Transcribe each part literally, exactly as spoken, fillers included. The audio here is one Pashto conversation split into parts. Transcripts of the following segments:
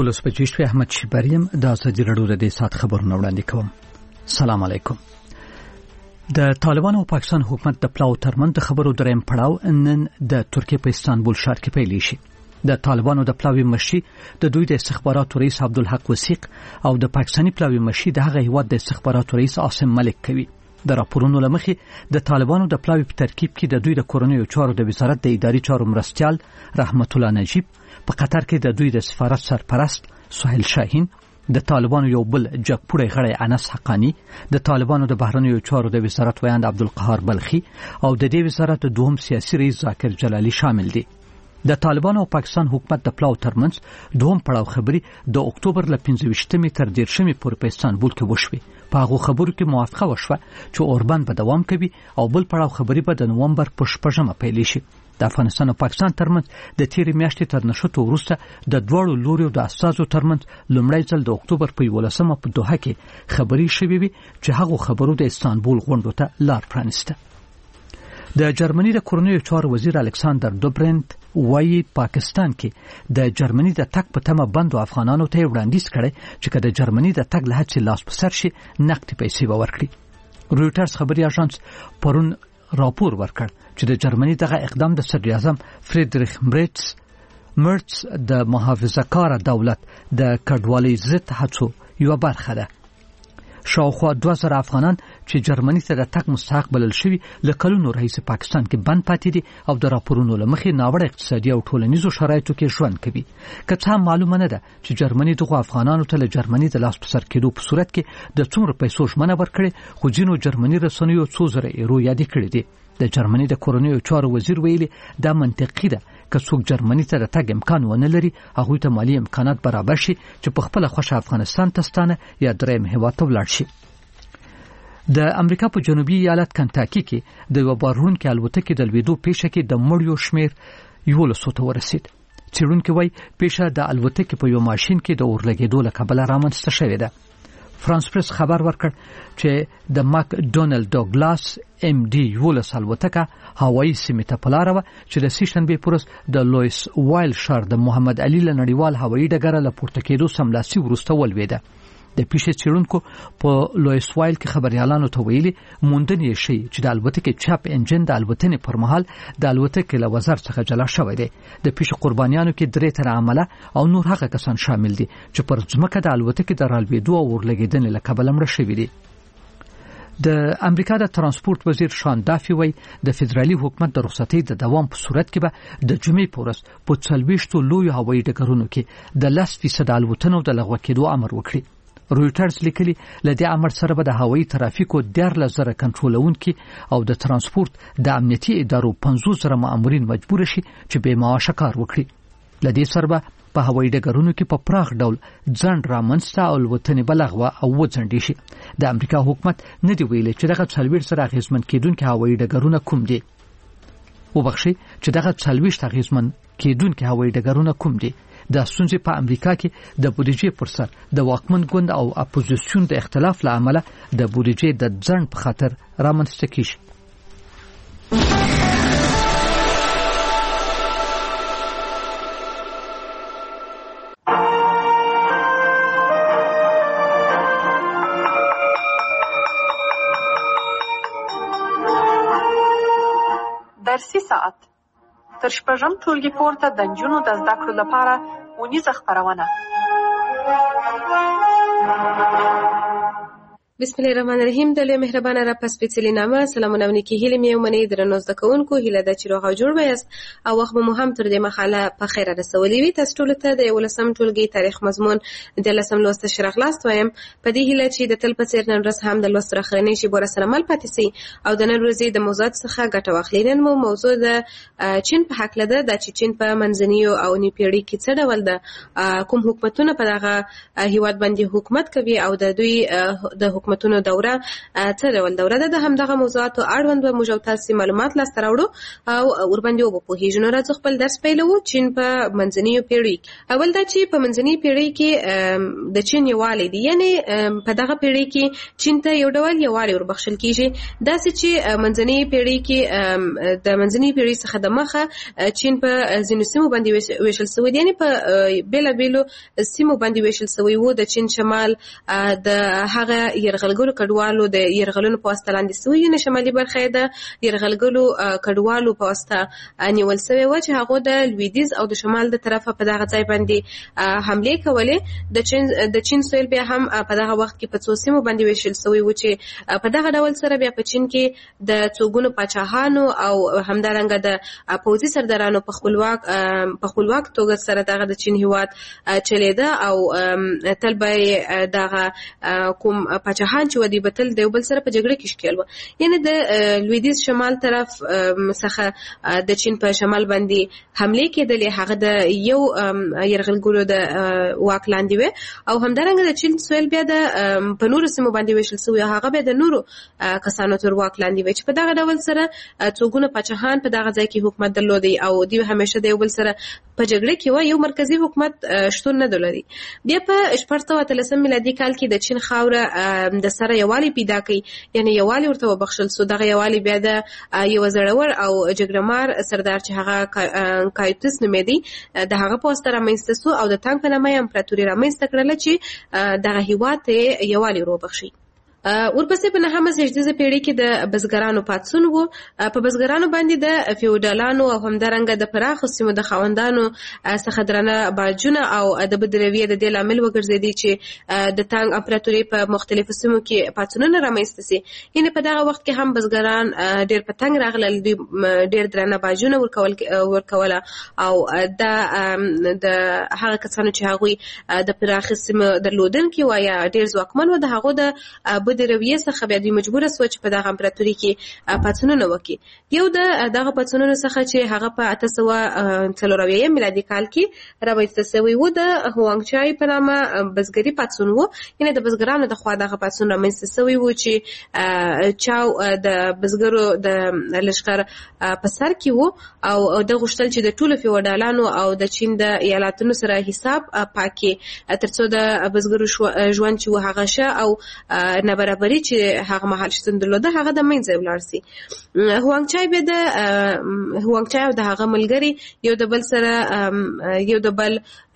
دولس بجې شوې. احمد شیبر یم. د ازادي راډیو د دې ساعت خبرونه وړاندې کوم. سلام علیکم. د طالبانو او پاکستان حکومت د پلاو ترمن د خبرو دریم پړاو نن د ترکیه په استانبول ښار کې پیل شي. د طالبانو د پلاوي مشي د دوی د استخباراتو رئیس عبدالحق وثیق او د پاکستاني پلاوي مشي د هغه هیواد د استخباراتو رئیس عاصم ملک کوي. د راپورونو لمخې د طالبانو د پلاوي په ترکیب کې د دوی د کورنیو چارو د وزارت د اداري چارو مرستیال رحمت الله نجیب، په قطر کې د دوی د سفارت سرپرست سهیل شاهین، د طالبانو یو بل جګپوړی غړی انس حقانی، د طالبانو د بهرنیو چارو د وزارت ویاند عبدالقهار بلخي او د دې وزارت د دوهم سیاسي رئیس ذاکر جلالی شامل دي. د طالبانو او پاکستان حکومت د پلاو ترمنځ دوهم پړاو خبري د اکتوبر ل پنځه ویشتمې تر دیرشمې پورې په استانبول کې وشوې. په هغه خبرو کې موافقه وشوه چې اوربان به دوام کوي او بل پړاو خبري به د نومبر په شپږمه پیل شي. د افغانستان او پاکستان ترمنځ د تیرې میاشتې تر نشټو وروسته د دواړو لوريو د اساسو ترمنځ لومړی ځل د اکتوبر په یولسمه په دوحه کې خبري شوې وي چې هغه خبرو د استانبول غونډو ته لار پرانسته. د جرمني د کورنیو چارو وزیر الکساندر دوبرنت وایي پاکستان کې د جرمني د تک په تمه بندو افغانانو ته وړاندیز کړي چې کله جرمني د تک له هڅې لاس په سر شي نقدي پیسې به ورکړي. رویټرز خبري اژانس پرون راپور ورکړ چې د جرمني دغه اقدام د صدر اعظم فریدریخ مرتس مرتس د محافظه‌کار دولت د کډوالۍ ضد هڅو یو برخه ده. شاوخوا دوه زره افغانان چې جرمني ته د تګ مستحق بلل شوي له کلونو راهیسې پاکستان کې بند پاتې دي او د راپورونو له مخې ناوړه اقتصادي او ټولنیزو شرایطو کې ژوند کوي. که څه هم معلومه نه ده چې جرمني دغو افغانانو ته له جرمني د لاس په سر کېدو په صورت کې د څومره پیسو ژمنه ورکړې، خو ځینو جرمني رسنیو څو زره ایرو یادې کړې دي. د جرمني د کورنیو چارو وزیر ویلي دا منطقي ده که څوک جرمني ته د تګ امکان ونه لري هغوی ته مالی امکانات برابر شي چې په خپله خوښه افغانستان ته ستانه یا درېیم هېواد ته ولاړ شي. د امریکا په جنوبي ایالت کنټاکي کې د یوه بارونکې الوتکې د لوېدو پیښه کې د مړیو شمېر یولسو ته ورسېد. څېړونکي وایي پیښه د الوتکې په یو ماشین کې د اورلګېدو له کبله رامنځته شوې ده. فرانس پریس خبر ورکړ چې د ماک ډونالد ډاګلاس ام ډي یولس الوتکه هوایي سیمې ته په لاره وه چې د سې شنبې په ورځ د لویس وایل ښار د محمد علي له نړیوال هوایي ډګره له پورته کېدو سملاسي وروسته ولوېده. د پیښې څېړونکو په لویس وایل کې خبريالانو ته ویلي موندنې یې ښیي چې د الوتکې چپ انجن د الوتنې پر مهال د الوتکې له وزر څخه جلا شوی دی. د پیښې قربانیانو کې درې تنه عامله او نور هغه کسان شامل دي چې پر ځمکه د الوتکې د رالوېدو او اورلګېدنې له کبله مړه شوي دي. د امریکا د ترانسپورت وزیر شان دافي وایي د فدرالي حکومت د رخصتۍ د دوام په صورت کې به د جمعې په ورځ په څلوېښتو لویو هوایي ډګرونو کې د لس فیصده الوتنو د لغوه کېدو امر وکړي. رویټرز لیکلي له دې امر سره به د هوایي ترافیکو دیارلس زره کنټرولونکي او د ترانسپورت د امنیتي ادارو پنځوس زره مامورین مجبور شي چې بې معاشه کار وکړي. له دې سره به په هوایي ډګرونو کې په پراخ ډول ځنډ رامنځته او الوتنې به لغوه او وځنډې شي. د امریکا حکومت نه دی ویلي چې دغه څلوېښت زره اغېزمن کېدونکي هوایي ډګرونه کوم دي. وبخښئ چې دغه څلوېښت اغېزمن کېدونکي هوایي ډګرونه کوم دي. د ستونزې په امریکا کې د بودیجې پر سر د واکمن ګوند او اپوزیسیون د اختلاف له امله د بودیجې د ځنډ په خاطر رامنځته کیږي. درسي ساعت تر شپږم ټولګي پورته د نجونو د زده کړو لپاره ونیزه خپرونه. بسم الله الرحمن الرحیم. د لوی مهربانه رب په سپېڅلې نامه سلامونه او نیکې هیلې مې ومنئ. درنو زده کوونکو هیله ده چې روغ او جوړ به یاست او وخت مو هم تر دې مخاله په خیره رسولي وي. تاسو ټولو ته د یولسم ټولګي تاریخ مضمون د لسم لوست ښه راغلاست وایم په دې هیله چې د تل په څېر نن ورځ هم د لوست راخرنې شي بوره سره مل پاتې سي او د نن ورځې د موضوعات څخه ګټه واخلئ. نن مو موضوع د چین په هکله ده. دا چې چین په منځنیو او نوي پیړۍ کې څه ډول ده، کوم حکومتونه په دغه هیواد باندې حکومت کوي او د دوی د حکومت حکومتونو دوره څه ډول دوره ده. د همدغه موضوعاتو اړوند به موږ تاسو معلومات لاسته راوړو او ورباندې وپوهیږو. نو راځو خپل درس پیلوو. چین په منځنیو پیړیو کې، اول دا چې په منځنیو پیړیو کې د چین یووالی دی، یعنی په دغه پیړۍ کې چین ته یو ډول یووالی وربخښل کیږي. داسې چې منځنیو پیړیو کې د منځنیو پیړۍ څخه د مخه چین په ځینو سیمو باندې ویشل شوی دی، یعنی په بیلابیلو سیمو باندې ویشل شوی و. د چین شمال د هغه یرغلګرو کډوالو د یرغلونو په واسطه لاندې شوی، یعنی شمالي برخه د یرغلګرو کډوالو په واسطه نیول شوی و چې هغه د لویدیځ او د شمال د طرفه په دغه ځای باندې حمله کولې. د چین د چین سویل بیا هم په دغه وخت کې په څو سیمو باندې ویشل شوی و چې په دغه ډول سره بیا په چین کې د څوګونو پاچاهانو او همدارنګه د پوځي سردارانو په خپلواک په خپلواک توګه سره دغه د چین هیواد چلیده او تل به دغه کوم پاچاهان چې ودی بتل د بل سره په جګړه کې شکل و. یعنی د لویدیځ شمال طرف څخه د چین په شمال باندې حمله کېدلې، هغه د یو یرغلګرو د واک لاندې و او همدارنګه د چین سویل بیا د په نورو سیمو باندې ویشل شوی، هغه بیا د نورو کسانو تر واک لاندې و چې په دغه ډول سره څوګونه پاچاهان په دغه ځای کې حکومت درلودي او دوی همیشه د یو بل سره په جګړه کې و، یو مرکزی حکومت شتون نه درلودي. بیا په شپږ سوه اتلسم میلادي کال کې د چین خاوره د سره یووالی پیدا کړي، یعنی یووالی ورته وبخښل شو. دغه یووالی بیا د یو زړور او جګړهمار سردار چې هغه کایوتس نومېدی د هغه په واسطه رامنځته شو او د تانګ په نامه امپراتوري رامنځته کړله چې دغه هیواد ته یووالی وروبخښي. ورپسې په نهمه زیږدیزه پیړۍ کې د بزګرانو پاڅون و. په بزګرانو باندې د فیوډالانو او همدارنګه د پراخو سیمو د خاوندانو څخه درنه باجونه او د بدرویې د دې لامل وګرځېدي چې د تانګ امپراتوري په مختلفو سیمو کې پاڅونونه رامنځته سي. یعنی په دغه وخت کې هم بزګران ډېر په تنګ راغلل، دوی ډېر درنه باجونه ورکول ورکوله او د د هغه کسانو چې هغوی د پراخو سیمو درلودونکي و یا ډېر ځواکمن و، د هغو د د رویه څخه بیا دوی مجبوره سو چې په دغه امپراتوري کې پاڅونونه وکړي. یو د دغه پاڅونونو څخه چې هغه په اته سوه څلور اویایم میلادي کال کې رامنځته شوی و د هوانګ چای په نامه بزګري پاڅون و. یعنی د بزګرانو د خوا دغه پاڅون رامنځته شوی و چې چاو د بزګرو د لښکر په سر کې و او د غوښتل چې د ټولو فیوډالانو او د چین د ایالاتونو سره حساب پاکي ترڅو د بزګرو ژوند چې هغه شه او برابرۍ چې هغه مهال شتون درلوده هغه د منځه ولاړ سي. هوانګ چای به د هوانګ چای او د هغه ملګری یو د بل سره یو د بل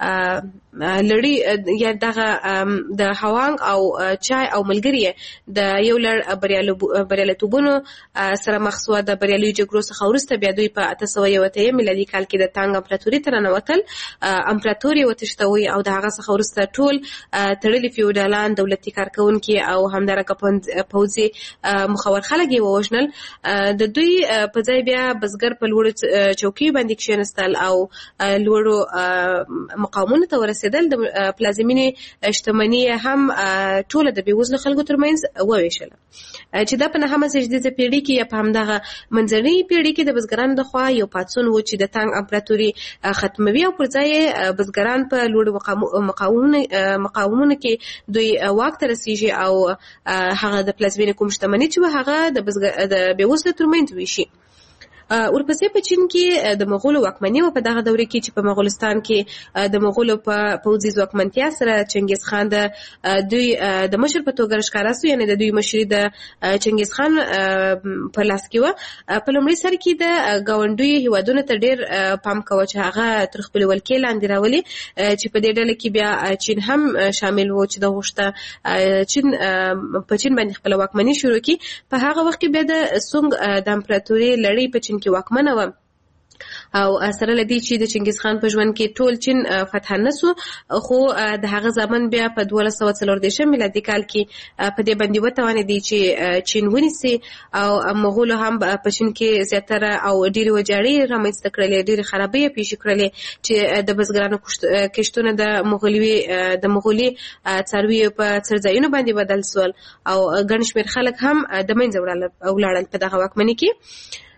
لړۍ یا دغه د هوانګ او چای او ملګری د یو لړ بریالیتوبونو سره مخ شو. د بریالي جګړو څخه وروسته بیا دوی په اته سوه یو اتیا میلادي کال کې د تانګ امپراتوري ته ننوتل. امپراتوري وتښتوي او د هغه څخه وروسته ټول تړلي فیوډالان دولتي کارکونکي او همدارنګه پوځي مخور خلک یې ووژنل. د دوی په ځای بیا بزګر په لوړو چوکۍ باندې کښېنستل او لوړو مقامونو ته ورسېدل. د پلازمینې شتمني هم ټوله د بېوزلو خلکو ترمنځ وویشله چې دا په نهمه زیږدیزه پیړۍ کې یا په همدغه منځنۍ پیړۍ کې د بزګرانو د خوا یو پاڅون و چې د تانګ امپراتوري ختموي او پر ځای یې بزګران په لوړو مقامونو کې دوی واک ته رسیږي او هغه د پلازمینې کوم شتمني چې هغه د د بېوزلو ترمنځ ویشي. ورپسې په چین کې د مغولو واکمني و. په دغه دوره کې چې په مغولستان کې د مغولو په پوځي ځواکمنتیا سره چنګیز خان د دوی د مشر په توګه ښکاره سو، یعنی د دوی مشري د چنګیز خان په لاس کې و. په لومړي سر کې د ګاونډیو هیوادونو ته ډېر پام کوه چې هغه تر خپلې ولکې لاندې راولي، چې په دې ډله کې بیا چین هم شامل و چې د غوښته چین په چین باندې خپله واکمني شروع کړي. په هغه وخت کې بیا د سونګ د امپراتوري لړۍ په چین کې واکمنه وه او سره لدی چې د چنګیز خان په ژوند کې ټول چین فتح نسو، خو د هغه ځامن بیا په دوه سوه څلور دېرشم میلادي کال کې په دې باندې وتوانېدی چې چین ونیسي او مغولو هم په چین کې زیاتره او ډېرې ویجاړۍ رامنځته کړلې، ډېرې خرابۍ یې پیښې کړلې چې د بزګرانو کښتونه د مغولي د مغولي څارویو په څړځایونو باندې بدل سول او ګڼ شمېر خلک هم د منځه ولاړل په دغه واکمنۍ کې.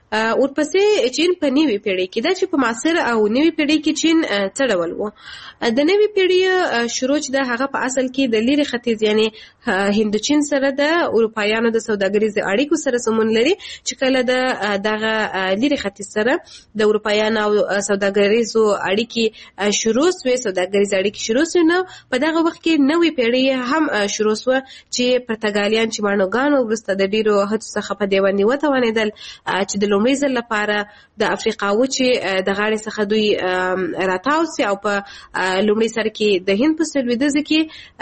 ورپسې چین په نوي پیړۍ کې دا چې په معاصر او نوي پیړۍ کې چین څه ډول و. د نوي پیړۍ شروع چې د هغه په اصل کې د لیرې ختیځ یعنی هندوچین سره د اروپایانو د سوداګریزو اړیکو سره سمون لري چې کله د دغه لیرې ختیځ سره د اروپایانو او سوداګریزو اړیکې شروع شوې سوداګریزو اړیکې شروع شوې نو په دغه وخت کې نوې پیړۍ هم شروع شوه چې پرتګالیان چې مانوګانو وروسته د ډیرو هڅو څخه په دې باندې وتوانېدل چې د لومړي ځل لپاره د افریقا وچې د غاړې څخه دوی راتاو سي او په لومړي سر کې د هند په لویدیځ کې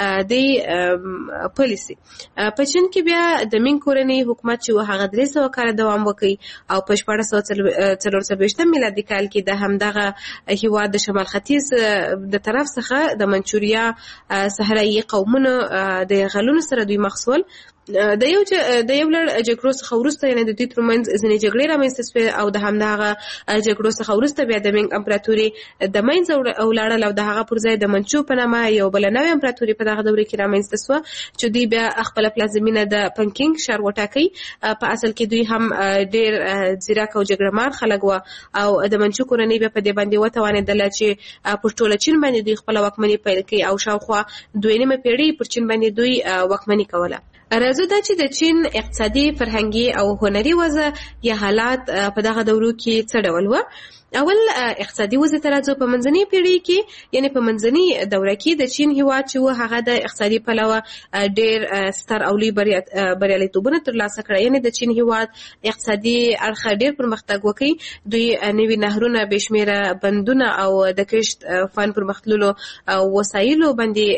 د پالیسي. په چین کې بیا د مینګ کورنۍ حکومت چې هغه درې سوه کاله دوام وکړي او په شپاړس سوه څلور څلوېښتم میلادي کال کې د همدغه هېواد د شمال ختیځ د طرف څخه د منچوریا صحرایي قومونو د غلونو سره دوی مخ شول. د یو د یو لړ جګړو څخه وروسته یعنې د دوی ترمنځ ځینې جګړې رامنځته شوې او د همدغه جګړو څخه وروسته بیا د مینګ امپراتوري د منځه ولاړل او د هغه پر ځای د منچو په نامه یو بله نوې امپراتوري په دغه دوره کې رامنځته شوه چې دوی بیا خپله پلازمینه د پنکینګ ښار وټاکئ. په اصل کې دوی هم ډېر ځیرک او جګړهمار خلک وه او د منچو کورنۍ بیا په دې باندې وتوانېدله چې پر ټوله چین باندې دوی خپله واکمني پیل کړي او شاوخوا دوه نیمه پیړۍ پر چین باندې دوی واکمني کوله. راځو دا چې د چین اقتصادي فرهنګي او هنري وضع یا حالات په دغه دورو کې څه ډول وه. اول اقتصادي وضع ته راځو. په منځنۍ پیړۍ کې یعنې په منځنۍ دوره کې د چین هېواد چې و هغه د اقتصادي پلوه ډېر ستر او لوی بریالیتوبونه ترلاسه کړه. یعنې د چین هېواد اقتصادي اړخه ډېر پرمختګ وکړي. دوی نوي نهرونه بې شمېره بندونه او د کښت فن پرمختللو وسایلو باندې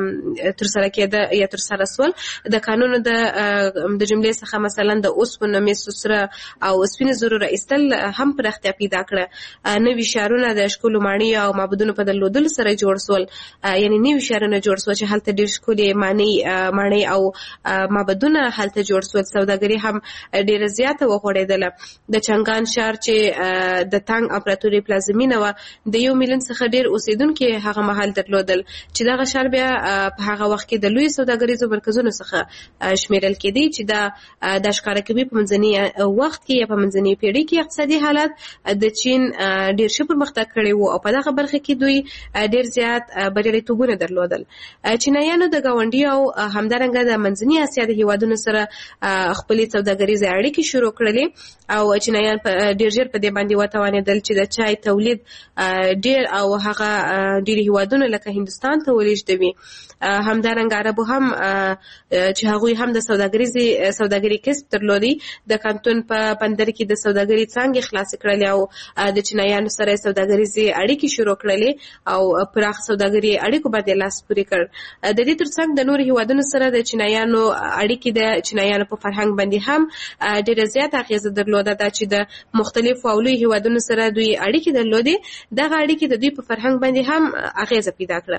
ترسره کېده یا ترسره سول. د کانونو د د جملې څخه مثلا د اوسپنو مسو سره او سپینو زرو را ایستل هم پراختیا پیدا کړه. نوي ښارونه د ښکلو ماڼیو او معبدونو په درلودلو سره جوړ سول. یعنې نوي ښارونه جوړ سول چې هلته ډېر ښکلې ماڼۍ او معبدونه هلته جوړ سول. سوداګري هم ډېره زیاته وغوړېدله. د چنګان ښار چې د تانګ امپراتورۍ پلازمینه وه د یو میلیون څخه ډېر اوسېدونکي هغه مهال درلودل چې دغه ښار بیا په هغه وخت کې د لویو سوداګریزو مرکزونو څخه شمیرل کېدی چې دا د ښکاره کوي په منځني وخت کې یا په منځنۍ پیړۍ کې اقتصادي حالات د چین ډېر ښه پرمختګ کړی و او په دغه برخه کې دوی ډېر زیات بریالیتوبونه درلودل. چینایانو د ګاونډي او همدارنګه د منځني اسیا د هېوادونو سره خپلې سوداګریزې اړیکې شروع کړلې او چینایان ډېر ژر په دې باندې وتوانېدل چې د چای تولید ډېر او هغه ډېر هېوادونه لکه هندوستان ته ولېږدوي. همدارنګه عربو هم چې هغوی هم د سوداګریزې سوداګري کسب درلودی. د کانتون په بندر کې د سوداګري څانګې خلاصې کړلې او د چینایانو سره سوداګریزې اړیکې شروع کړلې او پراخ سوداګري اړیکو باندې لاس پورې کړ. د دې ترڅنګ د نورو هېوادونو سره د چینایانو اړیکې د چینایانو په فرهنګ باندې هم ډېره زیاته اغېزه درلوده. دا چې د مختلفو او لویو هېوادونو سره دوی اړیکې درلودې دغه اړیکې د دوی په فرهنګ باندې هم اغېزه پیدا کړه.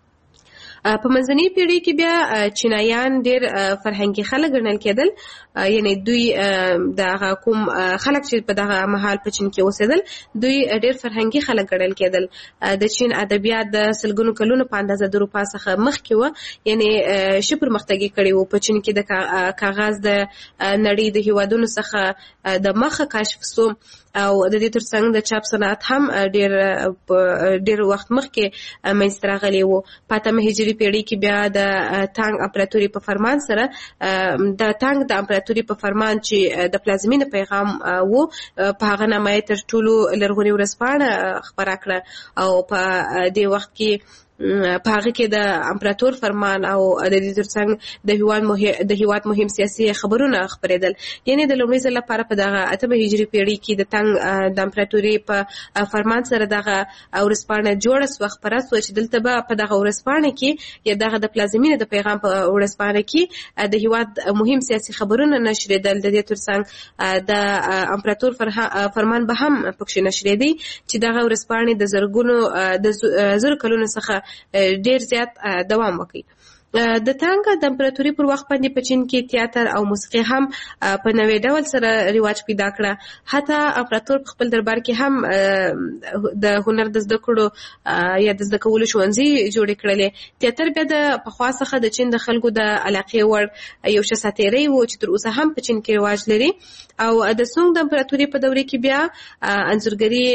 په منځنۍ پیړۍ کې بیا چینایان ډېر فرهنګي خلک ګڼل کېدل. یعنې دوی د هغه کوم خلک چې په دغه مهال په چین کې اوسېدل دوی ډېر فرهنګي خلک ګڼل کېدل. د چین ادبیات د سلګونو کلونو په اندازه د اروپا څخه مخکې وه. یعنې ښه پرمختګ یې کړی و. په چین کې د کاغذ د نړۍ د هېوادونو څخه د مخه کشف سو او د دې ترڅنګ د چاپ صنعت هم ډېر ډېر وخت مخکې منځته راغلی و. په اتمه هجري پیړۍ کې بیا د تانګ امپراتوري په فرمان سره د تانګ د امپراتوري په فرمان چې د پلازمینې پیغام و په هغه نامه یې تر ټولو لرغونې ورځپاڼه خپره کړه او په دې وخت کې په هغه کې د امپراتور فرمان او د دې ترڅنګ د هېواد د هېواد مهم سیاسي خبرونه خپرېدل. یعنې د لومړي ځل لپاره په دغه اتمه هجري پیړۍ کې د تانګ د امپراتورۍ په فرمان سره دغه ورځپاڼه جوړه سوه خپره سوه چې دلته به په دغه ورځپاڼه کې یا دغه د پلازمینې د پیغام په ورځپاڼه کې د هېواد مهم سیاسي خبرونه نشرېدل. د دې ترڅنګ د امپراتور فرمان به هم پکښې نشرېدی چې دغه ورځپاڼې د زرګونو د زرو کلونو څخه ډېر زیات دوام وکړي. د تانګ د امپراتوري پر وخت باندې په چین کې تیاتر او موسیقي هم په نوې ډول سره رواج پیدا کړه. حتی امپراتور په خپل دربار کې هم د هنر د زده کړو یا د زده کولو ښوونځي جوړ کړل. تیاتر بیا د پخوا څخه د چین د خلکو د علاقې وړ یو څه ساتيري وو چې تر اوسه هم په چین کې رواج لري. او د سونګ د امپراتوري په دوره کې بیا انځورګري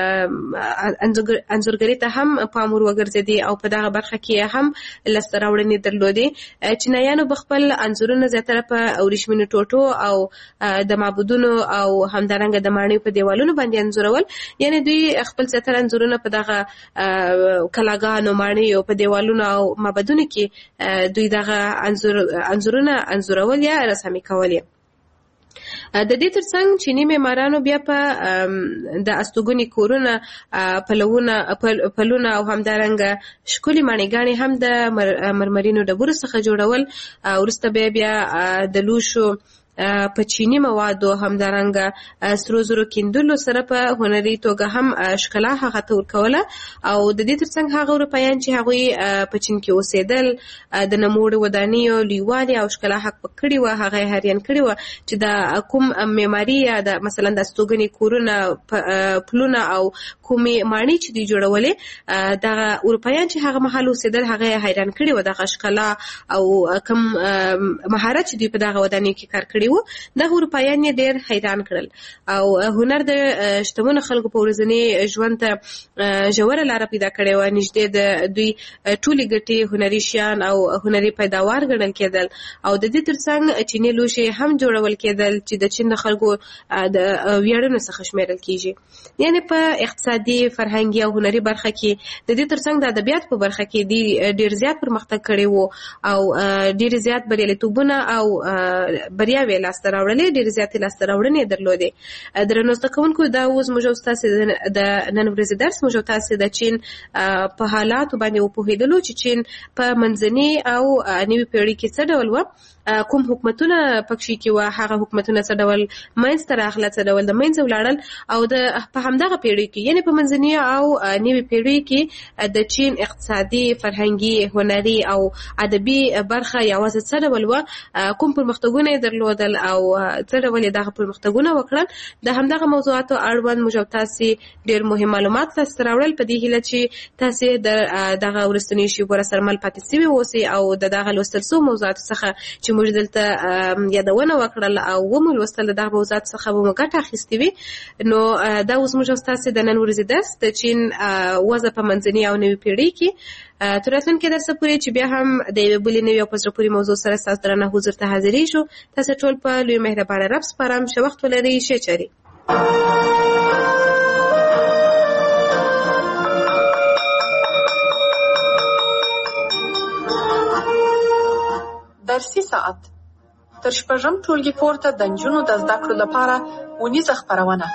انځورګري ته هم پام ورغورځېدی او په دغه برخه کې هم لاسته راوړنې درلودې. چینایانو بخپل انځورونه زیاتره په ورېښمینو ټوټو او د معبودونو او همدارنګه د ماڼیو په دیوالونو باندې انځورول. یعنی دوی خپل زیاتره انځورونه په دغه کلاګانو ماڼیو په دیوالونو او معبدونو کې دوی دغه انځور انځورونه انځورول یا رسامي کول. د دې ترڅنګ چینی معمارانو بیا په د استوګنې کورونه پلونه پلونه او همدارنګه ښکلي ماڼیګانې هم د مرمرینو ډبرو څخه جوړول. وروسته بیا بیا د لوښو په چینی موادو همدارنګه سرو زرو کیندلو سره په هنري توګه هم ښکلا هغه ته ورکوله. او د دې ترڅنګ هغه اروپایان چې هغوی په چین کې اوسېدل د نوموړو ودانیو لویوالي او ښکلا حق پکړی و هغه حیران کړی و چې د کوم معماري یا د مثلا د استوګنې کورونه پلونه او کومې ماڼۍ چې دوی جوړولې د اروپایان چې هغه مهال اوسېدل هغه حیران کړی و دغه ښکلا او کوم مهارت چې دوی په دغه ودانیو کې کار کړی و. دغه اروپایان یې ډېر حیران کړل او هنر د شتمنو خلکو په ورځني ژوند ته ژوره لاره پیدا کړې وه. نږدې د دوی ټولې ګټې هنري شیان او هنري پیداوار ګڼل کېدل او د دې ترڅنګ چیني لوښي هم جوړول کېدل چې د چین د خلکو د ویاړونو څخه شمیرل کېږي. یعنی په اقتصادي فرهنګي او هنري برخه کې د دې ترڅنګ د ادبیات په برخه کې ډېر زیات پرمختګ کړی وو او ډېر زیات بریالیتوبونه او بریاوې لاسته راوړلې ډېر زیاتې لاسته راوړنې درلودې. درنو زده کوونکو دا اوس موږ ستاسو د نن ورځې درس موږ تاسو د چین په حالاتو باندې وپوهېدلو چې چین په منځنۍ او نوې پیړۍ کې څه ډول و، کوم حکومتونه پکې کې و، هغه حکومتونه څه ډول منځته راغله، څه ډول د منځه ولاړل او د په همدغه پیړۍ کې یعنی په منځنۍ او نوې پیړۍ کې د چین اقتصادي فرهنګي هنري او ادبي برخه یوازې څه ډول و، کوم پرمختګونه یې درلودل او څه ډول یې دغه پرمختګونه وکړل. د همدغه موضوعاتو اړوند موږ تاسو ډېر مهم معلومات لاسته راوړل په دې هیله چې تاسو د دغه ورستنی شی ور سره مل پاتې سوي اوسئ او د دغه لوستل سو موضوعات څخه چې موږ دلته یادونه وکړل او ومو لوستل دغه موضوعات څخه به موږ ګټه اخیستې وي. نو دا اوس موږ تاسو د نن ورځې درس د چین وضع په منځنۍ او نوې پیړۍ کې تر راتلونکي درسه پورې چې بیا هم د یوې بلې نوې او په زړه پورې موضوع سره ستاسو درنه حضور ته حاضرېږو. تاسو ټول په لوی مهربانه رب سپارم. ښه وخت ولرئ. ښه چارې. درسي ساعت تر شپږم ټولګي پورته د نجونو د زده کړو لپاره ونیزه خپرونه.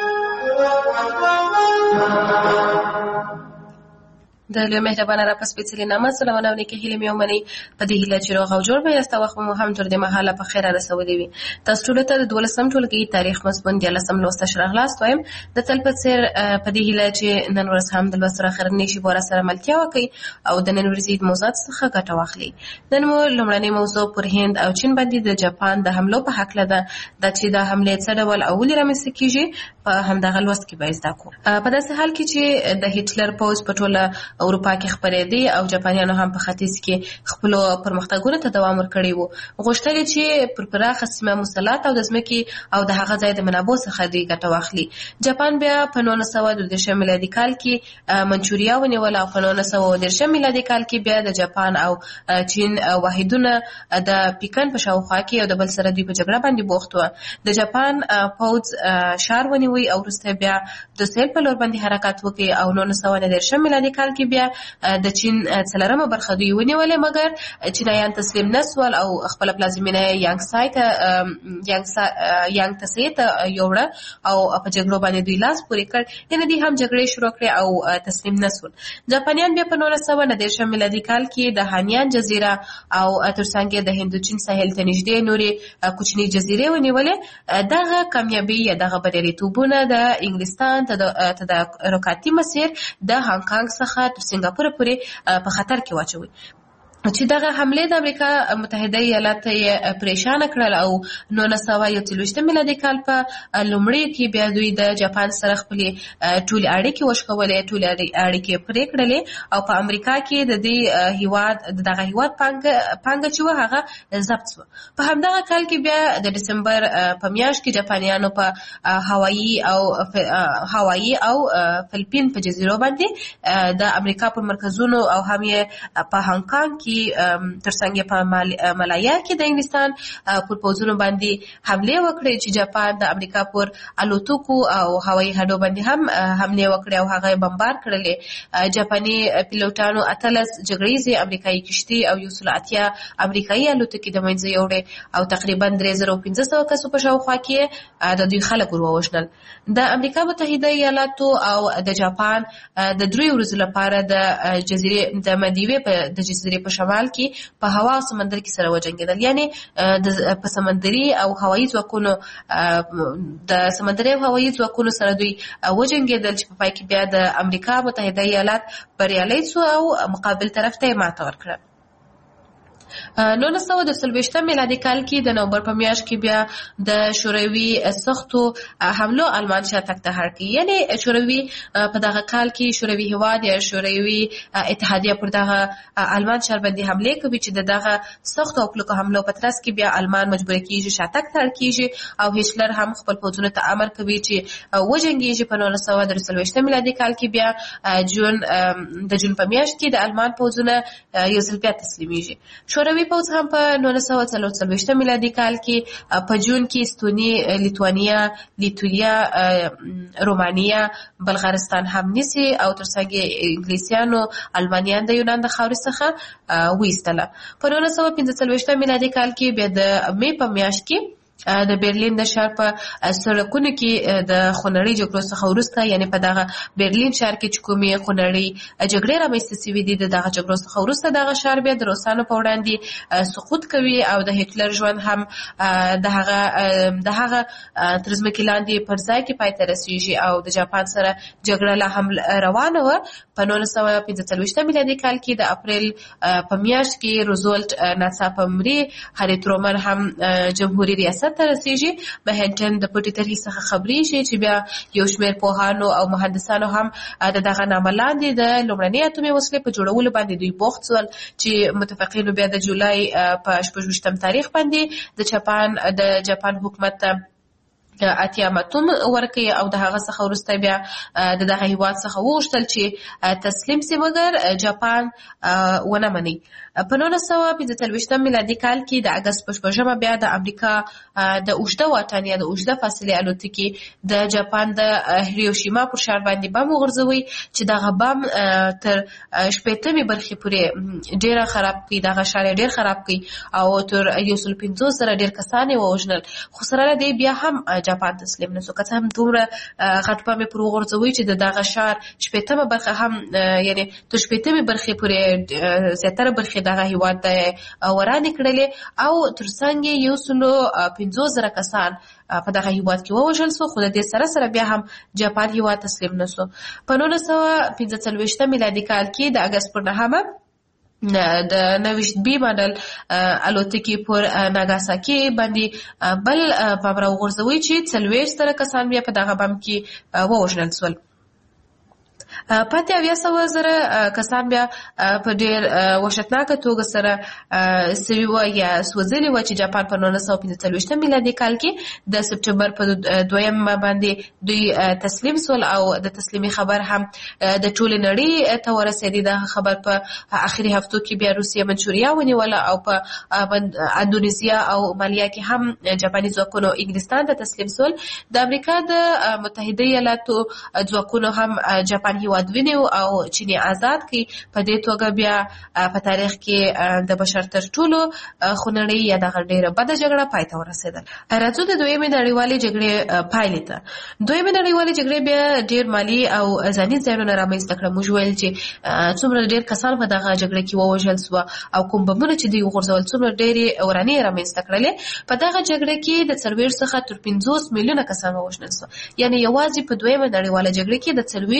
د لوی مهربانه را په سپېڅلي نامه سلامونه او نیکې هیلې مې ومنئ. په دې هیله چې روغ او جوړ به یاست او وخت مو هم تر دې مهاله په خیر رسولی وي. تاسو ټولو ته د دولسم ټولګي تاریخ مضمون دیارلسم لوست ته ښه راغلاست وایم. د تل په څېر په دې هیله چې نن ورځ هم د لوست سره اخرنۍ شیبو راسره ملتیا وکړئ او د نن ورځې موضوعات څخه ګټه واخلئ. نن مو لومړنۍ موضوع پر هند او چین باندې د جاپان د حملو په هکله ده. دا چې دا حملې څه ډول او ولې رامنځته کېږي په همدغه لوست کې به زده کړو. په داسې حال کې چې د هټلر پوځ په ټوله اروپا کې خپرېدی او جاپانیانو هم په ختیځ کې خپل پرمختګونو ته دوام ورکړی وو. غوښتل چې پر پراخه سیمه مسلط او د ځمکې او د هغه ځای د منابعو څخه دوی ګټه واخلي. جاپان بیا په نولس سوه دوه دېرشم میلادي کال کې منچوریا ونیوله او په نولس سوه اووه دېرشم میلادي کال کې بیا د جاپان او چین واحدونه د پیکن په شاوخوا کې یو د بل سره دوی په جګړه باندې بوخت وو. د جاپان پوځ شار ونیوی او وروسته بیا د سیل په لور باندې حرکت وکړي او نولس سوه نهه دېرشم میلادي کال کې بیا د چین څلورمه برخه دوی ونیولې، مګر چینایان تسلیم نسول او خپل پلازمینه یانګسای ته یانګ تسې ته یوړه او په جګړو باندې دوی لاس پورې کړ. یعنې دوی هم جګړې شروع کړې او تسلیم نسول. جاپانیان بیا په نولس سوه نهه دېرشم میلادي کال کې د هانیان جزیره او ترڅنګ د هندوچین ساحل ته نږدې نورې کوچنۍ جزیرې ونیولې. دغه کامیابي یا دغه بریالیتوبونه د انګلستان ته د رکاتي مسیر د هانګ کانګ څخه تر سنګاپور پورې په خطر کې واچوي. چې دغه حمله د امریکا متحده ایالات یې پریشان کړل او نولس سوه یو څلوېښت میلادي کال په لومړي کې بیا دوی د جاپان سره خپلې ټولې اړیکې وشکولې، ټولې اړیکې پرې کړلې او په امریکا کې د دې هیواد دغه هیواد پانګه پانګه چې وه هغه ضبط شوه. په همدغه کال کې بیا د ډسمبر په میاشت کې جاپانیانو په هوایي او هوایي او فلپین په جزیرو باندې د امریکا په مرکزونو او هم یې په هانګ کانګ کې ترڅنګ په مالایا کې د انګلستان پر پوځونو باندې حمله وکړې چې جاپان د امریکا پر الوتکو او هوایي هډو باندې هم حمله وکړې او هغه بمبار کړلې. جاپاني پیلوټانو اتلس جګړیزې امریکایي کشتۍ او یو سل اتیا امریکایي الوتکې د منځه یوړې او تقریبا درې زره پنځه سوه کسو په شاوخوا کې د دوی خلک ور ووژنل. د امریکا متحده ایالاتو او د جاپان د دریو ورځو لپاره د جزیرې د مالدیوې د جزیرې په شمال کې په هوا او سمندر کې سره وجنګېدل، یعنی په سمندري او هوایي ځواکونو د سمندري او هوایي ځواکونو سره دوی وجنګېدل چې په پای کې بیا د امریکا متحده ایالات بریالي شو او مقابل طرف ته یې ماته ورکړه. نولس سوه د څلوېښتم میلادي کال کې د نومبر په میاشت کې بیا د شوروي سختو حملو آلمان شاتګ ته هر کړي، یعنی شوروي په دغه کال کې شوروي هیواد یا شوروي اتحادیه پر دغه آلمان شهر باندې حمله کوي چې دغه سختو او کلکو حملو په ترڅ کې بیا آلمان مجبور کیږي شاتګ ته هر کیږي او هټلر هم خپل پوځونو ته امر کوي چې وجنګیږي. په نولس سوه د څلوېښتم میلادي کال کې بیا جون د جون په میاشت کې د آلمان پوځونه یو ځل بیا تسلیمیږي. شوروي پوځ هم په نولس سوه څلور څلوېښتم میلادي کال کې په جون کې استوني، لیتوانیا، لیتویا، رومانیا، بلغارستان هم نیسي او ترڅنګ انګلیسیانو المانیان د یونان د خاورې څخه وایستله. په نولس سوه پنځه څلوېښتم میلادي کال کې بیا د مې په میاشت کې د برلین د ښار په سړکونو کې د خونړۍ جګړو څخه وروسته، یعنی په دغه برلین ښار کې چې کومې خونړۍ جګړې رامنځته شوې دي د دغه جګړو څخه وروسته دغه ښار بیا د روسانو په وړاندې سقوط کوي او د هټلر ژوند هم د هغه د هغه تر ځمکې لاندې پر ځای کې پای ته رسېږي او د جاپان سره جګړه لا هم روانه وه. په نولس سوه پنځه څلوېښتم میلادي کال کې د اپریل په میاشت کې روزولټ ناڅاپه مري، هاري ترومن هم جمهوریت ریاست ته رسېږي. مهنټن د پټې طرحې څخه خبرېږي چې بیا یو شمېر پوهانو او مهندسانو هم د دغه نامه لاندې د لومړنۍ اتومي وسلې په جوړولو باندې دوی بوخت شول چې متفقینو بیا د جولای په شپږ ویشتم تاریخ باندې د جاپان د جاپان حکومت ته اتیا ماتوم ورکړي او د هغه څخه وروسته بیا د دغه هیواد څخه وغوښتل چې تسلیم شي، مګر جاپان ونه مني. په نولس سوه پنځه څلوېښتم میلادي کال کې د اګست په شپږمه بیا د امریکا د اوږده واټن یا د اوږده فاصلې الوتکې د جاپان د هیروشیما پر ښار باندې بم وغورځوي چې دغه بم تر شپېتمې برخې پورې ډېره خراب کړي، دغه ښار یې ډېر خراب کړي او تر یو سل پنځوس زره ډېر کسان یې ووژنل. خو سره له دې بیا هم جاپان تسلیم نه شو، که څه هم دومره غټ بم یې پر وغورځوي چې د دغه ښار شپېتمه برخه هم یعنې تر شپېتمې برخې پورې زیاتره برخې دغه هیواد ته ورانې کړلې او ترڅنګ یې یو سلو پنځوس زره کسان په دغه هیواد کې ووژل شو. خو د دې سره سره بیا هم جاپان هیواد تسلیم نه شو. په نولس سوه پنځه څلوېښتم میلادي کال کې د اګست پر نهمه د نوښت بي ماډل الوتکې پر ناګاساکي باندې بل بم راوغورځوي چې څلوېښت زره کسان بیا په دغه بم کې ووژنل شول. پاتې اویا سوه زره کسان بیا په ډېر وحشتناکه توګه سره سوي وه یا سوځلي وه چې جاپان په نولس سوه پنځه څلوېښتم میلادي کال کې د سپټمبر په دویمه باندې دوی تسلیم شول او د تسلیمي خبر هم د ټولې نړۍ ته ورسېدی. دا خبر په اخري هفتو کې بیا روسیه منچوریا ونیوله او په اندونیزیا او مالیا کې هم جاپاني ځواکونو انګلستان ته تسلیم شول. د امریکا د متحده ایالاتو ځواکونو هم جاپان هیواد ونیو او چین آزاد کړي. په دې توګه بیا په تاریخ کې د بشر تر ټولو خونړۍ یا دغه ډېره بده جګړه پای ته ورسېدل. راځو د دویمې نړیوالې جګړې پایلې ته. دویمې نړیوالې جګړې بیا ډېر مالي او ځاني زیانونه رامنځته کړل. موږ ویل چې څومره ډېر کسان په دغه جګړه کې ووژل شوه او کوم بمونه چې دوی وغورځول څومره ډېرې ورانې رامنځته کړلې. په دغه جګړه کې د څلوېښت څخه تر پنځوس میلیونه کسان ووژنل شوه، یعنې یوازې په دویمه نړیواله جګړه کې د څلوېښت څخه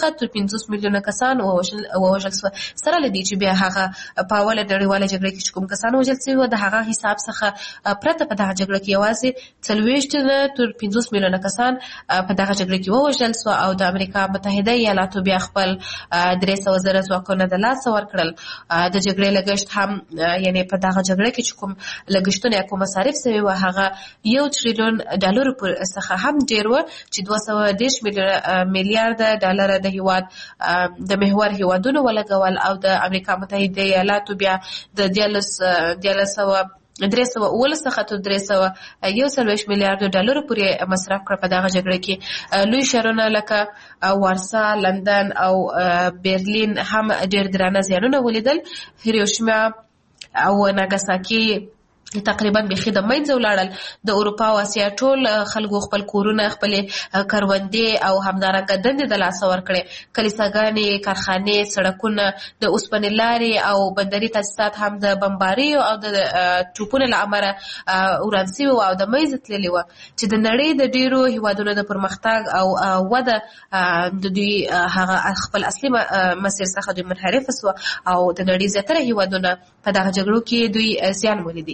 څخه تر پنځوس میلیونه کسان ووژل ووژل شول. سره له دې چې بیا هغه په اوله نړیواله جګړه کې چې کوم کسان وژل شوي وو د هغه حساب څخه پرته په دغه جګړه کې یوازې څلوېښت تر پنځوس میلیونه کسان په دغه جګړه کې ووژل شول او د امریکا متحده ایالاتو بیا خپل درې سوه زره ځواکونه د لاسه ورکړل. د جګړې لګښت هم یعنې په دغه جګړه کې چې کوم لګښتونه یا کوم مصارف شوي وو هغه یو تریلیون ډالرو څخه هم ډېر وو چې دوه سوه دېرش میلیارده ډالره د هیواد د محور هیوادونو ولګول او د امریکا متحده ایالاتو بیا د دیارلس دیارلس سوه درې سوه اوولس څخه تر درې سوه یو څلوېښت میلیارده ډالرو پورې مصرف کړه په دغه جګړه کې. لوی ښارونه لکه وارسا، لندن او برلین هم ډېر درانه زیانونه ولیدل. هیروشیما او ناګاساکي تقریبا بیخي د منځه ولاړل. د اروپا او اسیا ټول خلکو خپل کورونه، خپلې کروندې او همدارنګه دندې د لاسه ورکړې. کلیساګانې، کارخانې، سړکونه، د اوسپنې لارې او بندري تاسیسات هم د بمباریو او د توپونو له امله وران سوي وو او د منځه تللي وو چې د نړۍ د ډېرو هیوادونو د پرمختګ او وده د دوی هغه خپل اصلي مسیر څخه دوی منحرفه سوه او د نړۍ زیاتره هیوادونه په دغه جګړو کې دوی زیان ولیدي.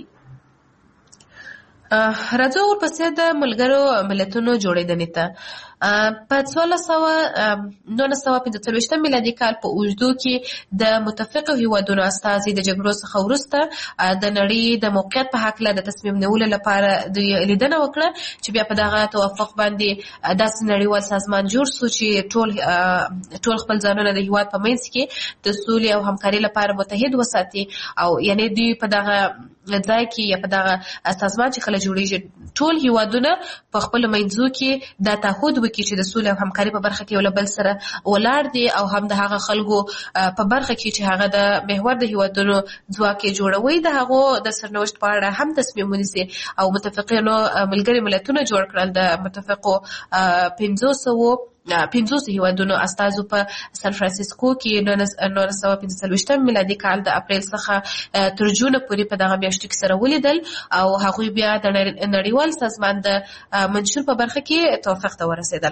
راځو ورپسې د ملګرو ملتونو جوړېدنې ته. په څوارلس سوه نولس سوه پنځه څلوېښتم میلادي کال په اوږدو کې د متفقو هیوادونو استازي د جګړو څخه وروسته د نړۍ د موقعیت په هکله د تصمیم نیولو لپاره دوی لیدنه وکړه چې بیا په دغه توافق باندې داسې نړیوال سازمان جوړ سو چې ټول ټول خپل ځانونه د هیواد په منځ کې د سولې او همکارۍ لپاره متحد وساتي او یعنې دوی په دغه ځای کې یا په دغه سازمان چې کله جوړېږي ټول هیوادونه په خپلو منځو کې دا تعهد وکړي چې د سولې او همکارۍ په برخه کې یو له بل سره ولاړ دي او هم د هغه خلکو په برخه کې چې هغه د محور د هیوادونو ځواک یې جوړوي د هغو د سرنوشت په اړه هم تصمیم ونیسي. او متفقینو ملګري ملتونه جوړ کړل. د متفقو پنځو سوو پنځوس هیوادونو استازو په سان فرانسیسکو کې نولس سوه پنځه څلوېښتم میلادي کال د اپریل څخه تر جونه پورې په دغه میاشتو کې سره ولیدل او هغوی بیا د نړیوال سازمان د منشور په برخه کې توافق ته ورسېدل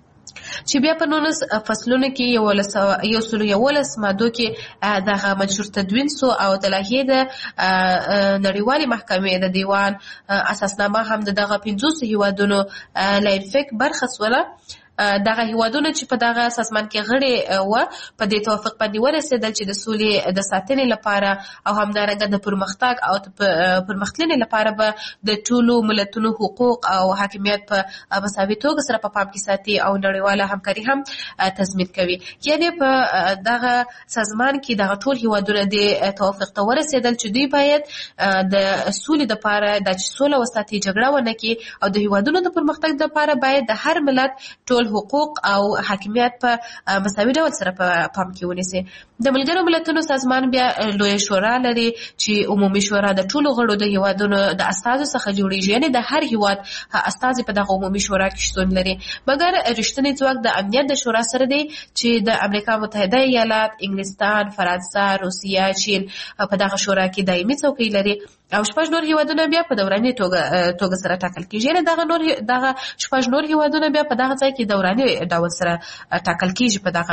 چې بیا په نولس فصلونو کې یو سلو یولس مادو کې دغه منشور تدوین سو او د لایحې د نړیوالې محکمې د دیوان اساسنامه هم د دغه پنځوسو هیوادونو لایفیک برخه سوله. دغه هیوادونه چې په دغه سازمان کې غړي وو په دې توافق باندې ورسېدل چې د سولې د ساتنې لپاره او همدارنګه د پرمختګ او پرمختلنې لپاره به د ټولو ملتونو حقوق او حاکمیت په مساوي توګه سره په پام کې ساتي او نړیواله همکاري هم تضمین کوي. یعنې په دغه سازمان کې دغه ټول هیوادونه د توافق ته ورسېدل چې دوی باید د سولې لپاره د سوله وساتي، جګړه ونه کړي او د هیوادونو د پرمختګ لپاره باید د هر ملت ټول حقوق او حاکمیت په مساوي ډول سره په پام کې ونیسي. د ملګرو ملتونو سازمان بیا لویه شورا لري چې عمومي شورا د ټولو غړو د هیوادونو د استازو څخه جوړیږي. یعنې د هر هیواد استازي په دغه عمومي شورا کې شتون لري. مګر رښتینی ځواک د امنیت د شورا سره دی چې د امریکا متحده ایالات، انګلستان، فرانسه، روسیه، چین په دغه شورا کې دایمي څوکۍ لري او شپږ نور هیوادونه بیا په دوراني توګه توګه سره ټاکل کیږي. یعنې دغه نور دغه شپږ نور هیوادونه بیا په دغه ځای کې دوراني ډول سره ټاکل کیږي په دغه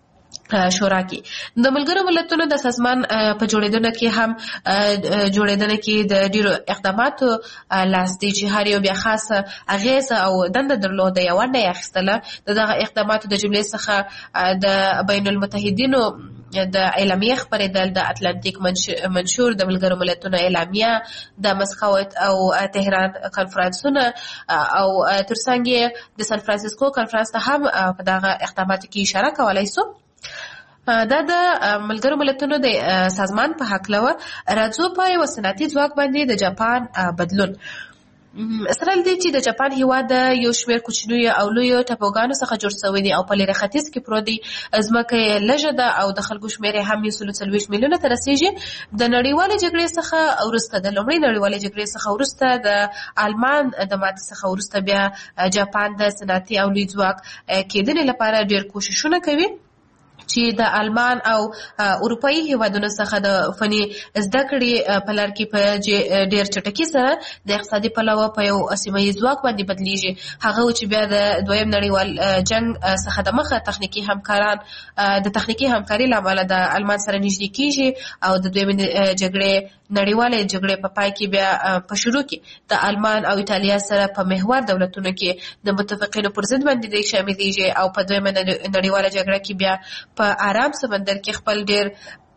شورا کې. د ملګرو ملتونو د سازمان په جوړېدنه کې هم جوړېدنه کې د ډیرو اقداماتو لاس دی چې هر یو بیا خاصه اغیزه او دنده درلوده یا ونډه یې اخیستله. د دغه اقداماتو د جملې څخه د بین المتحدینو د اعلامیه خپرېدل، د اتلانتیک منشور، د ملګرو ملتونو اعلامیه، د مسکو او تهران کنفرانسونه او ترڅنګ د سان فرانسیسکو کنفرانس ته هم په دغه اقداماتو کې اشاره کولای سو. دا د ملګرو ملتونو د سازمان په هکله وه. راځو په یوه صنعتي ځواک باندې د جاپان بدلون. سره له دې چې د جاپان هیواد د یو شمېر کوچنیو او لویو ټاپوګانو څخه جوړ شوی دی او په لرې ختیځ کې پروت دی، ځمکه یې لږه ده او د خلکو شمېر یې هم یو سلو څلوېښت میلیونه ته رسېږي. د نړیوالې جګړې څخه وروسته د لومړۍ نړیوالې جګړې څخه وروسته د آلمان د ماتې څخه وروسته بیا جاپان د صنعتي او لوی ځواک کېدنې لپاره ډېر کوښښونه کوي چې د آلمان او اروپایي هیوادونو څخه د فني زده کړې په لار کې په ډېر چټکۍ سره د اقتصادي پلوه په یو سیمه ییز ځواک باندې بدلیږي. هغه چې بیا د دویم نړیوال جنگ څخه د مخه تخنیکي همکاران د تخنیکي همکاري له امله د آلمان سره نږدې کیږي او د دویم جګړې نړیوالې جګړې په پای کې بیا په شروع کې د آلمان او ایتالیا سره په محور دولتونو کې د متفقینو پر ضد باندې شاملېږي او په دویمه نړیواله جګړه کې بیا په آرام سمندر کې خپل ډېر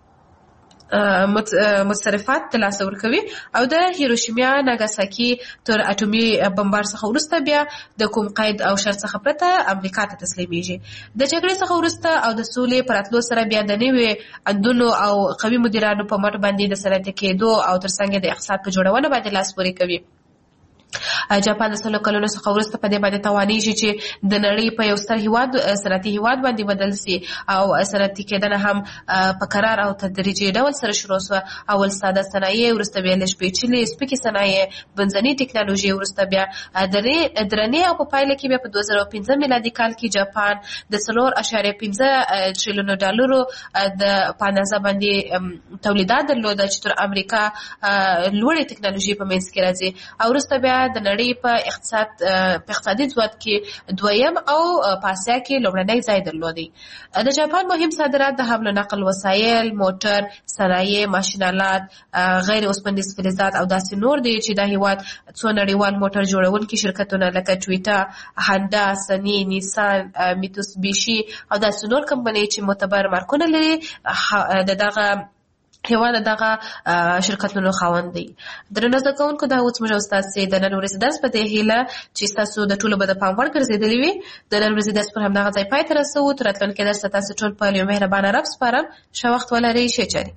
متصرفات ترلاسه ورکوي او د هیروشیما ناګاساکي تر اټومي بمبار څخه وروسته بیا د کوم قید او شرط څخه پرته امریکا ته تسلیمیږي. د جګړې څخه وروسته او د سولې پر راتلو سره بیا د نوي اندونو او قوي مدیرانو په مټ باندې د صنعتي کېدو او ترڅنګ د اقتصاد په جوړونه باندې لاس پورې کوي. جاپان د سلو کلونو څخه وروسته په دې باندې توانیږي چې د نړۍ په یو ستر هیواد صنعتي هیواد باندې بدل سي او صنعتي کېدنه هم په قرار او تدریجي ډول سره شروع شوه. اول ساده صنایع، وروسته بیا لږ پیچلې سپکې صنایع، بنځنۍ ټکنالوژي، وروسته بیا درنې او په پایله کې بیا په دوه زره پنځه میلادي کال کې جاپان د څلور اعشاریه پنځه تریلیونو ډالرو د په اندازه باندې تولیدات درلوده چې تر امریکا لوړې ټکنالوژي په منځ کې راځي او وروسته بیا د نړۍ په اقتصاد په اقتصادي ځواک کې دویم او په اسیا کې لومړنی ځای درلودي. د جاپان مهم صادرات د حمل و نقل وسایل، موټر، صنایع، ماشینالات، غیر اوسپنیز فلزات او داسې نور دي چې د هیواد څو نړیوال موټر جوړونکي شرکتونه لکه ټویوټا، هانډا، سني، نیسان، میتسوبیشي او داسې نور کمپنۍ چې معتبر مارکونه لري د دغه هیواد دغه شرکتونو خاوند دی. درنو زده کوونکو دا اوس موږ استاد سي د نن ورځې درس په دې هیله چې تاسو د ټولو به د پام وړ ګرځېدلي وي. د نن ورځې درس پر همدغه ځای پای ته رسوو. تر راتلونکي درس تاسو ټول په یو مهربانه رب سپارم. ښه وخت ولرئ. ښه چارې.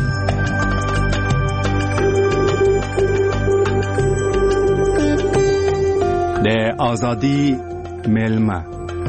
د ازادي ملما.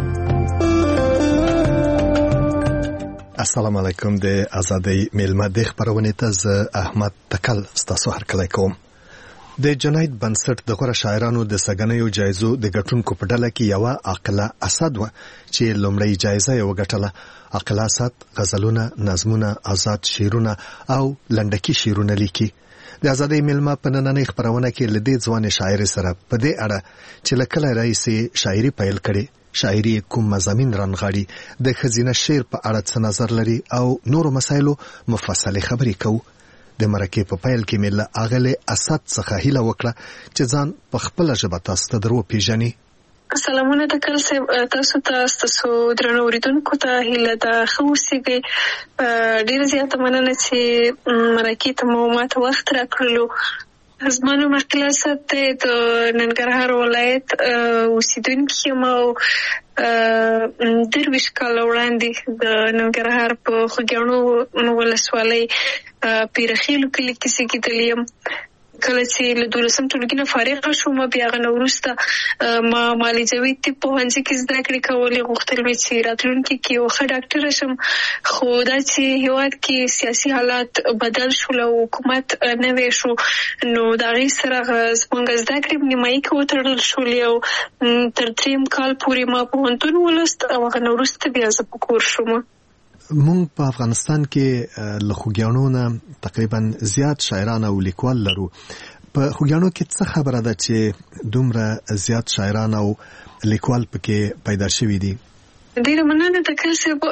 السلام علیکم. د ازادۍ میلمه د خبرونه ته ز احمد تکل ستاسو هرکلی کوم. د جنید بنسټ د غوړه شاعرانو د سګنیو جایزو د ګټونکو په ډله کې یو عاقله اسد و چې لومړی جایزه یې وګټله. عاقله اسد غزلونه، نظمونه، آزاد شعرونه او لنډکي شعرونه لیکي. د ازادۍ میلمه په نننۍ خبرونه کې لدې ځوان شاعر سره په دې اړه چې لکه رئیس شاعري پیل کړي، شاعري کوم مضامین رانغاړي، د خزینه شعر په اړه څه نظر لري او نورو مسایلو مفصلې خبرې کوو. د مرکې په پیل کې مې له اغلې اسد څخه هیله وکړه چې ځان په خپله ژبه تاسو ته در وپېژني. سلامونه تکل صاحب، تاسو ته ستاسو درنو اورېدونکو ته هیله ده ښه اوسئ. ډېره زیاته مننه چې مرکې ته مو ماته وخت راکړلو. زما نوم عاقله اسد دی، د ننګرهار ولایت اوسېدونکې یم او درویشت کاله وړاندې د ننګرهار په خوږیاڼو ولسوالۍ پیرخیلو کلي کې زېږېدلې یم. کله چې له دولسم ټولګي نه فارغه شوم، بیا هغه نه وروسته ما معالجوي طب پوهنځي کې زده کړې کولې. غوښتل مې چې راتلونکي کې یو ښه ډاکټره شم، خو دا چې هېواد کې سیاسي حالات بدل شول او حکومت نوی شو، نو د هغې سره زموږ زده کړې نیمایي کې وتړل شولې او تر درېیم کال پورې ما پوهنتون ولوست او هغه نه وروسته بیا زه په کور شوم. مونږ په افغانستان کې له خوږیاڼو نه تقریبا زیات شاعران او لیکوال لرو. په خوږیاڼو کې څه خبره ده چې دومره زیات شاعران او لیکوال پکې پیدا شوي دي؟ ډېره مننه تکل صاحب.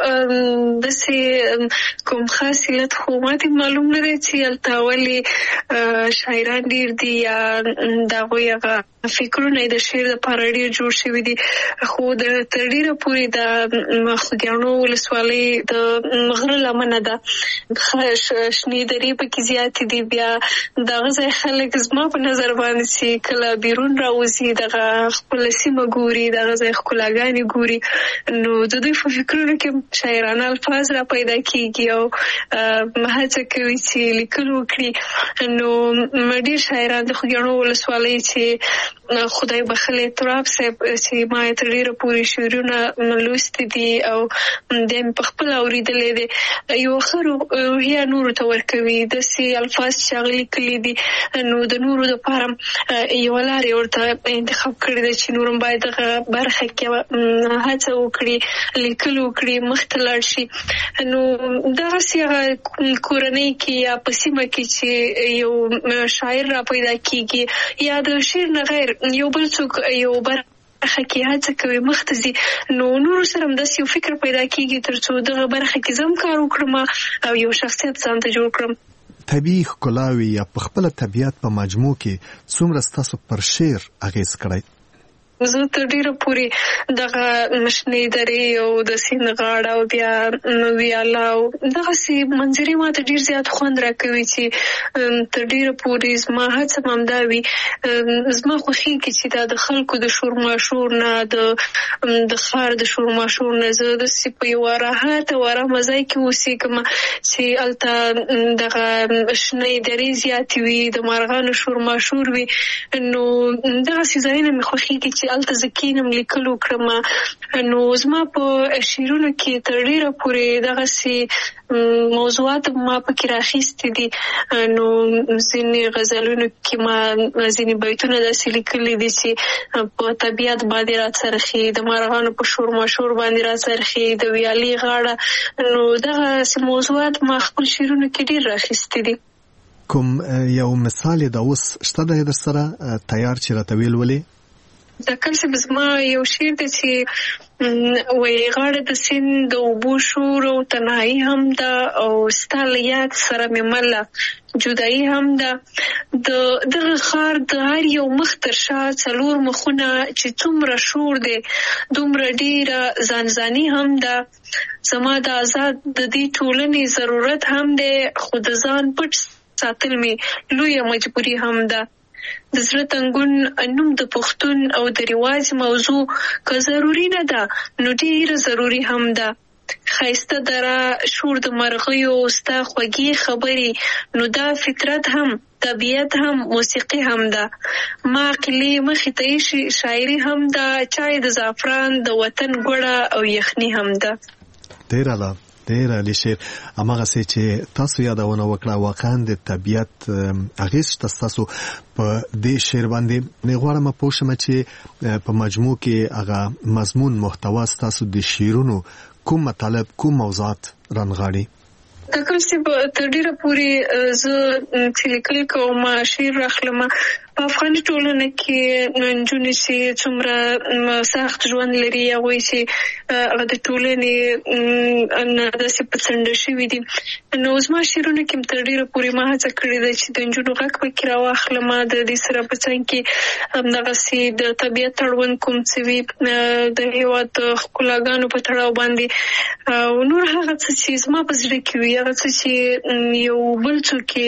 داسې کوم خاص علت خو ماته معلوم نه دی چې هلته ولې شاعران ډېر دي یا د هغوی هغه فکرونه د شعر لپاره ډېر جوړ شوي دي. خو د تر ډېره پورې د خوږیاڼو ولسوالۍ د غره لمنه ده، شنې درې پکې زیاتې دي. بیا دغه ځای خلک زما په نظر باندې چې کله بیرون راوځي دغه خپله سیمه ګوري، دغه ځای ښکلاګانې ګوري، نو د دوی په فکرونو کې شاعرانه الفاظ را پیدا کېږي او هڅه کوي چې لیکل وکړي. نو ډېر شاعران د خوږیاڼو ولسوالۍ چې خدای بخلې تراب صاحب چې ما تر ډیره پورې شعرونه لوستي دي او د په خپل اوریدلې دي یو خرو هي نور ته ورکوي د سي الفاظ شغلي کلی دي نو د نورو د پاره یو لارې ورته انتخاب کړی دی چې نورم باید دغه برخه کې هڅه وکړي لیکل وکړي مخته لاړ شي نو دغسې کورنۍ کې یا په سیمه کې چې یو شاعر را پیدا کېږي یا د شعر نه غیر یو بل څوک یو برخه کې هڅه کوي مخته ځي نو نورو سره هم داسې یو فکر پیدا کېږي تر څو دغه برخه کې زه هم کار وکړم او یو شخصیت ځان ته جوړ کړم. طبیعي ښکلاوې یا په خپله طبیعت په مجموع کې څومره ستاسو پر شعر اغېز کړی؟ زه تر ډیره پورې دغه شنې درې او د سیند غاړه او بیا ویاله او دغسې منظرې ما ته ډېر زیات خوند راکوي چې تر ډیره پورې زما هڅه به همدا وي زما خوښېږي چې دا د خلکو د شور ماشور نه د د ښار د شور ماشور نه زه داسې په یوه راحت او ارامه ځای کې اوسېږم چې هلته دغه شنې درې زیاتې وي د مارغانو شور ماشور وي نو دغسې ځایونه مې خوښېږي چې الته زه کینم لیکل وکړم نو زما په شعرونو کې تر ډیره پورې دغسې موضوعات ما پکې راخیستي دي نو ځینې غزلونو کې ما ځینې بیتونه داسې لیکلي دي چې په طبیعت باندې راڅرخي د مارغانو په شور ماشور باندې راڅرخي د ویالې غاړه نو دغسې موضوعات ما خپل شعرونو کې ډیر راخیستي دي. کوم یو مثال یې د اوس شته دی در سره تیار چې راته ویل ولې؟ د کل صاحب زما یو شعر دی چې وایي غاړه د سیند د اوبو شور او تنهایي هم ده او ستا له یاد سره مې مله جدایي هم ده د دغه ښار د هر یو مخ تر شا څلور مخونه چې څومره شور دی دومره ډیره ځانځاني هم ده زما د آزاد د دې ټولنې ضرورت هم دی خو د ځان پټ ساتل مې لویه مجبوري هم ده د زړه تنګون نوم د پښتون او د رواج موضوع که ضروري نه ده نو ډیره ضروري هم ده ښایسته دره شور د مرغیو ستا خوږې خبرې نو دا فطرت هم طبیعت هم موسیقي هم ده ما عقلې مخې ته ایښي شاعري هم ده چای د زعفران د وطن ګوړه او یخني هم ده. ډېر اعلی ډېر عالي شعر هماغسې چې تاسو یادونه وکړه واقعا د طبیعت اغېز شته ستاسو په دې شعر باندې نه غواړم پوه شم چې په مجموع کې هغه مضمون محتوا ستاسو د شعرونو کوم مطالب کوم موضوعات رانغاړي؟ د کوم څه تر ډیره پورې زه چې لیکل کوم شعر راخلم په افغاني ټولنه کې نجونې چې څومره سخت ژوند لري هغوی چې هغه د ټولنې نه داسې په څنډه شوي دي نو زما شعرونو کې تر ډیره پورې ما هڅه کړې ده چې د نجونو غږ پکې راواخلم د دې سره په څنګ کې همدغسې د طبیعت اړوند کوم څه وي د هېواد د ښکلاګانو په تړاو باندې او نور هغه څه چې زما په زړه کې وي هغه څه چې یو بل څوک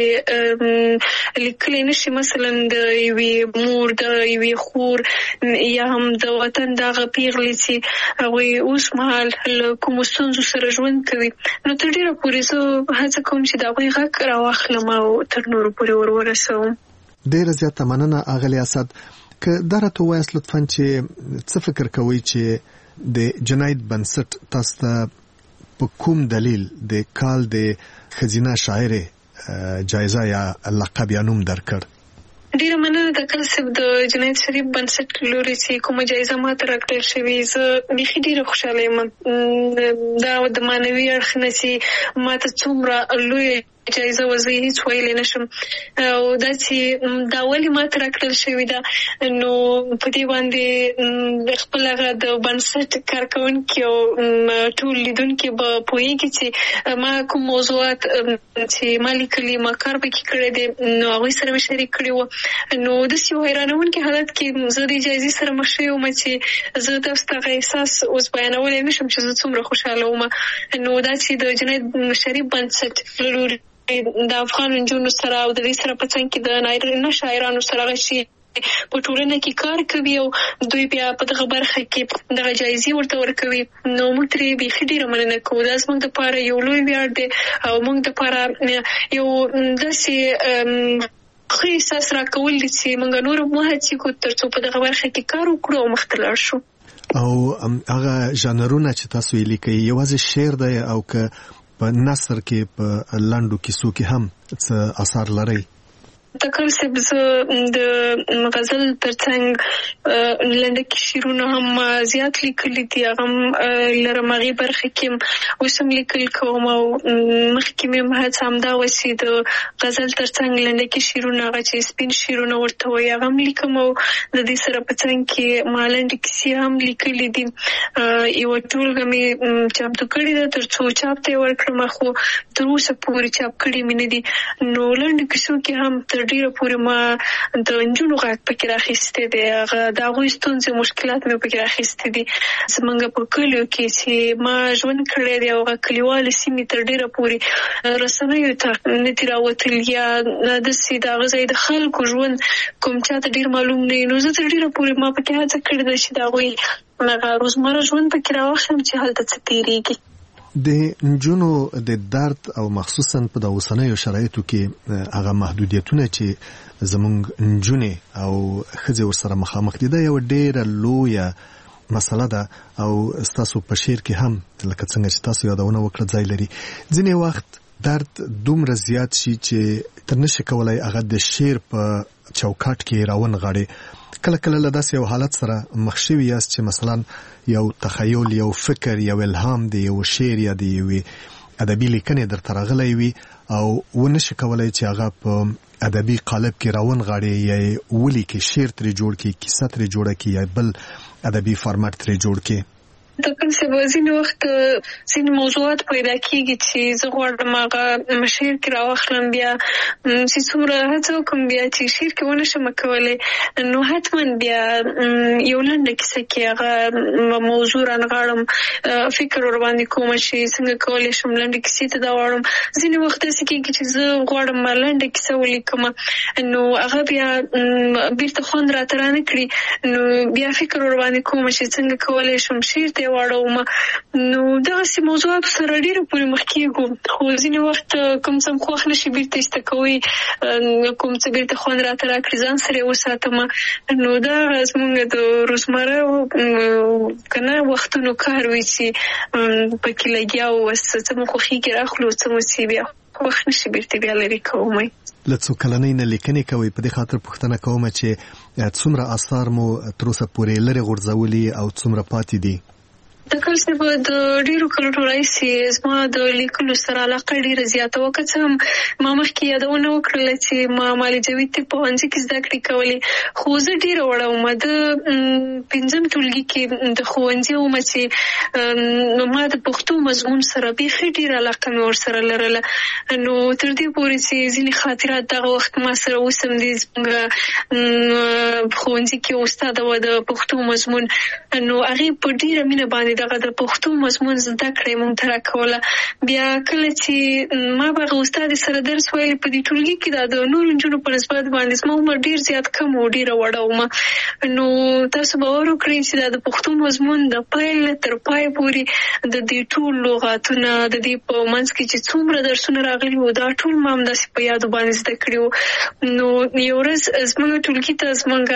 یې لیکلی نه شي مثلا د یوې مور د یوې خور یا هم د وطن دغه پیغلې چې هغوی اوس مهال له کومو ستونزو سره ژوند کوي نو تر ډیره پورې زه هڅه کوم چې د هغوی غږ راواخلم او تر نورو پورې ور ورسوم. ډیره زیاته مننه اغلې اسد. که دا راته ووایاست لطفا چې څه فکر کوئ چې د جناید بنسټ تاسو ته په کوم دلیل د کال د ښځینه شاعرې جایزه یا لقب یا نوم درکړ؟ ډیره مننه د کل صاحب د جناید شریف بنسټ لوري چې کومه جایزه ماته راکړل شوې زه بیخي ډیره خوشحاله یم دا د معنوي اړخ نه چې ماته څومره لویه جایزه وزي هیڅ ویلی نشم او دا چې دا ولې ماته راکړل شوې ده نو په دې باندې خپل هغه د بنسټ کارکوونکي او ټول لیدونکي به پوهېږي چې ما کوم موضوعات چې ما لیکلي ما کار پکې کړی دی نو هغوی سره مې شریک کړي وو نو داسې یو حیرانونکي حالت کې زه د جایزې سره مخ شوې وم چې زه تاسو ته هغه احساس اوس بیانولی نه شم چې زه څومره خوشحاله وم نو دا چې د جناید شریف بنسټ له لوري د افغان نجونو سره او د دې سره په څنګ کې د نارینه شاعرانو سره غشي په ټولنه کې کار کوي او دوی بیا په دغه برخه کې دغه جایزې ورته ورکوي نو موږ ترې بیخي ډیره مننه کوو دا زموږ دپاره یو لوی ویاړ دی او موږ دپاره یو داسې خو احساس راکول دي چې موږ نور مو هڅې کوو ترڅو په دغه برخه کې کار وکړو او مخته لاړ شو. او هغه ژانرونه چې تاسو یې لیکئ یوازې شعر دی او که په نثر کې په لنډو کیسو کې هم څه اثار لري؟ تکل صاحب زه د غزل ترڅنګ لنډکي شعرونه هم زیات لیکلي دي، هغه هم لرم هغې برخه کې اوس هم لیکل کوم او مخکې مې هم هڅه همدا وه چې د غزل ترڅنګ لنډکي شعرونه هغه چې سپین شعرونه ورته وایي هغه هم لیکم او د دې سره په څنګ کې ما لنډې کیسې هم لیکلي دي. یوه ټولګه مې چاپتو کړې ده تر څو چاپ ته یې ورکړم، خو تر اوسه پورې چاپ کړې مې نه دي. نو لنډو کیسو کې هم تر ډیره پورې ما د نجونو غږ پکې راخیستی دی، هغه د هغوی ستونزې مشکلات مې پکې راخیستی دي. زمونږ په کلیو کې چې ما ژوند کړی دی او هغه کلیوالې سیمې تر ډیره پورې رسنیو ته نه دي راوتلي یا داسې د هغه ځای د خلکو ژوند کوم چاته ډیر معلوم نه وي. نو زه تر ډیره پورې ما پکې هڅه کړې ده چې د هغوی هغه روزمره ژوند پکې راواخلم چې هلته څه تېرېږي. د نجونو د درد او مخصوصا په د اوسنیو شرایطو کې هغه محدودیتونه چې زموږ نجونې او ښځې ورسره مخامخ دي دا یو ډېره لویه مسله ده او ستاسو په شعر کې هم لکه څنګه چې تاسو یادونه وکړه ځای لري. ځینې وخت درد دومره زیات شي چې تر نشي کولی هغه د شعر په چوکاټ کې راونغاړي. کله کله له داسې یو حالت سره مخ شوي یاست چې مثلا یو تخیل، یو فکر، یو الهام د یو شعر یا د یوې ادبي لیکنې درته راغلی وي او ونشي کولی چې هغه په ادبي قالب کې راونغاړي یا یې ولیکي، شعر ترې جوړ کړي، کیسه ترې جوړه کړي یا بل ادبي فارمټ ترې جوړ کړي. تکل صاحب ځینې وخت ځینې موضوعات پیدا کېږي چې زه غواړم هغه شعر کې راواخلم، بیا چې څومره هڅه وکړم بیا چې شعر کې ونه شم کولی نو حتما بیا یو لنډه کیسه کې هغه موضوع رانغاړم، فکر ورباندې کوم چې څنګه کولی شم لنډې کیسې ته دا واړم. ځینې وخت داسې کېږي چې زه غواړم لنډه کیسه ولیکم نو هغه بیا بیرته خوند راته رانه کړي، نو بیا فکر ورباندې کوم چې څنګه کولی شم شعر ته واړوم. نو دغسې موضوعاتو سره ډېره پورې مخ کېږو، خو ځینې وخت کوم څه م خوښ نه شي بیرته ایسته کوئ، کوم څه بیرته خوند راته راکړي ځان سره یې وساتم. نو دا زموږ د روزمره که نه وختونو کار وي چې پکې لګیا وو، څه مو خوښېږي راخلو، څه مو چې بیا خوښ نه شي بیرته بیا لرې کوم. له څو کلنۍ نه لیکنې کوئ، په دې خاطر پوښتنه کوم چې څومره اثار مو تر اوسه پورې لرې غورځولي او څومره پاتې دي؟ تکل صاحب د ډېرو کلو راهیسې زما د لیکلو سره علاقه ډېره زیاته وه، که څه هم ما مخکې یادونه وکړله چې ما مالې جاوید طب پوهنځي کې زده کړې کولې، خو زه ډېره وړه ومه، د پنځم ټولګي کې د ښوونځي ومه چې ما د پښتو مضمون سره بیخي ډېره علاقه مې ورسره لرله. نو تر دې پورې چې ځینې خاطرات دغه وخت ما سره اوس هم دي. زموږ ښوونځي کې استاده وه د پښتو مضمون، نو هغې په ډېره مینه باندې دغه د پښتو مضمون زده کړه یې مونږ ته راکوله. بیا کله چې ما به هغه استادې سره درس ویلې په دې ټولګي کې دا د نورو نجونو په نسبت باندې زما عمر ډېر زیات کم و، ډېره وړه ومه. نو تاسو باور وکړئ چې دا د پښتو مضمون د پیل تر پای پورې د دې ټول لغاتونه د دې په منځ کې چې څومره درسونه راغلي وو دا ټول ما همداسې په یادو باندې زده کړي وو. نو یو ورځ زموږ ټولګي ته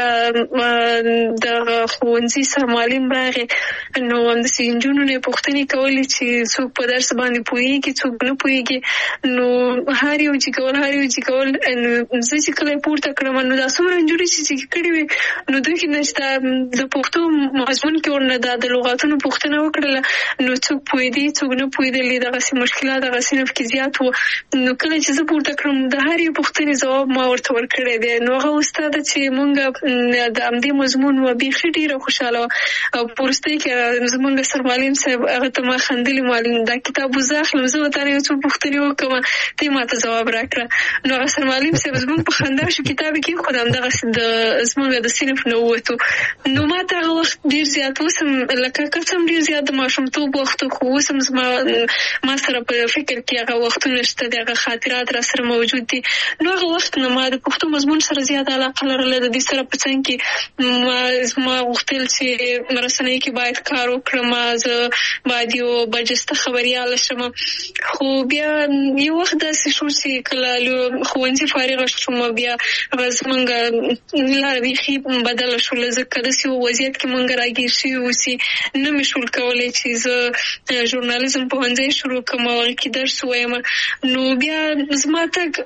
زموږ دغه ښوونځي سرمعلم راغی، نو همداسې نجونو نه پوښتنې کولې چې څوک په درس باندې پوهېږي څوک نه پوهېږي. نو هر یو چې کول هر یو چې کول زه چې کله یې پورته کړم نو دا څومره نجونې چې چې کړې وې نو دوی کې نه د پښتو مضمون کې ورنه دا د لغاتونو پوښتنه وکړله، نو څوک پوهېدي څوک نه پوهېدلې، دغسې مشکلات دغسې نه پکې زیات وو. نو کله چې زه پورته کړم د هر یو پوښتنې ځواب ما ورته ورکړی دی. نو هغه استاده چې مونږ د همدې مضمون وه بیخي ډېره خوشحاله وه او په وروستۍ کې زمونږ سرمعلم صاحب هغه ته ما خندلې، معلم دا کتاب زه اخلم، زه به تا نه یو څو پوښتنې وکړم ته یې ما ته ځواب راکړه. نو هغه سرمعلم صاحب زمونږ په خندا شو، کتاب یې کېښود، همدغسې د زمونږ د صنف نه ووتو. نو ما ته هغه وخت ډېر زیات اوس هم لکه که څه هم ډېر زیات د ماشومتوب وخت خو اوس هم زما ما سره په فکر کې هغه وختونه شته دي، هغه خاطرات را سره موجود دي. نو هغه وخت نه ما د پښتو مضمون سره زیاته علاقه لرله. د دې سره په څنګ کې ما ما غوښتل چې رسنۍ کې باید کار وکړم یم زه باید یو برجسته خبریاله شم. خو بیا یو وخت داسې شو چې کله ښوونځي فارغه شوم بیا زمونږ لاره بیخي بدله شوله. ځکه داسې وضعیت کې مونږ راګیر شوي اوسي نه مې شول کولی چې زه ژورنالیزم پوهنځی شروع کړم او هغې کې درس ووایم. نو بیا زما تګ